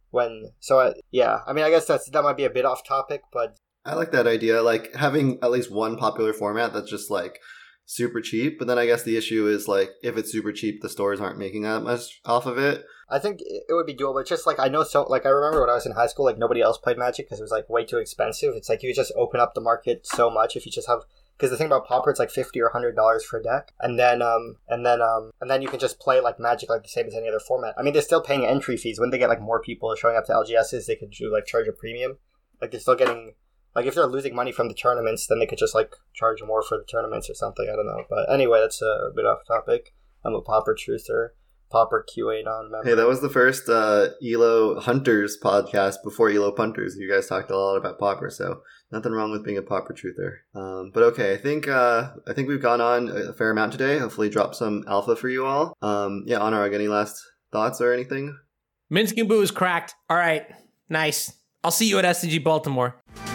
[SPEAKER 3] Yeah. I mean, I guess that might be a bit off topic, but...
[SPEAKER 2] I like that idea, like, having at least one popular format that's just, like, super cheap. But then I guess the issue is, like, if it's super cheap, the stores aren't making that much off of it.
[SPEAKER 3] I think it would be doable. It's just, like, I remember when I was in high school, like, nobody else played Magic because it was, like, way too expensive. It's like you just open up the market so much if you just have... Because the thing about Pauper, it's like $50 or $100 for a deck, and then you can just play, like, Magic like the same as any other format. I mean, they're still paying entry fees. When they get, like, more people showing up to LGSs, they could charge a premium. Like, they're still getting, like, if they're losing money from the tournaments, then they could just, like, charge more for the tournaments or something. I don't know. But anyway, that's a bit off topic. I'm a Pauper truther. Pauper QAnon member.
[SPEAKER 2] Hey, that was the first ELO Hunters podcast before ELO Punters. You guys talked a lot about Pauper, so nothing wrong with being a Pauper truther. But okay, I think we've gone on a fair amount today. Hopefully drop some alpha for you all. Yeah, Anurag, any last thoughts or anything?
[SPEAKER 1] Minsky Boo is cracked. All right, nice. I'll see you at SCG Baltimore.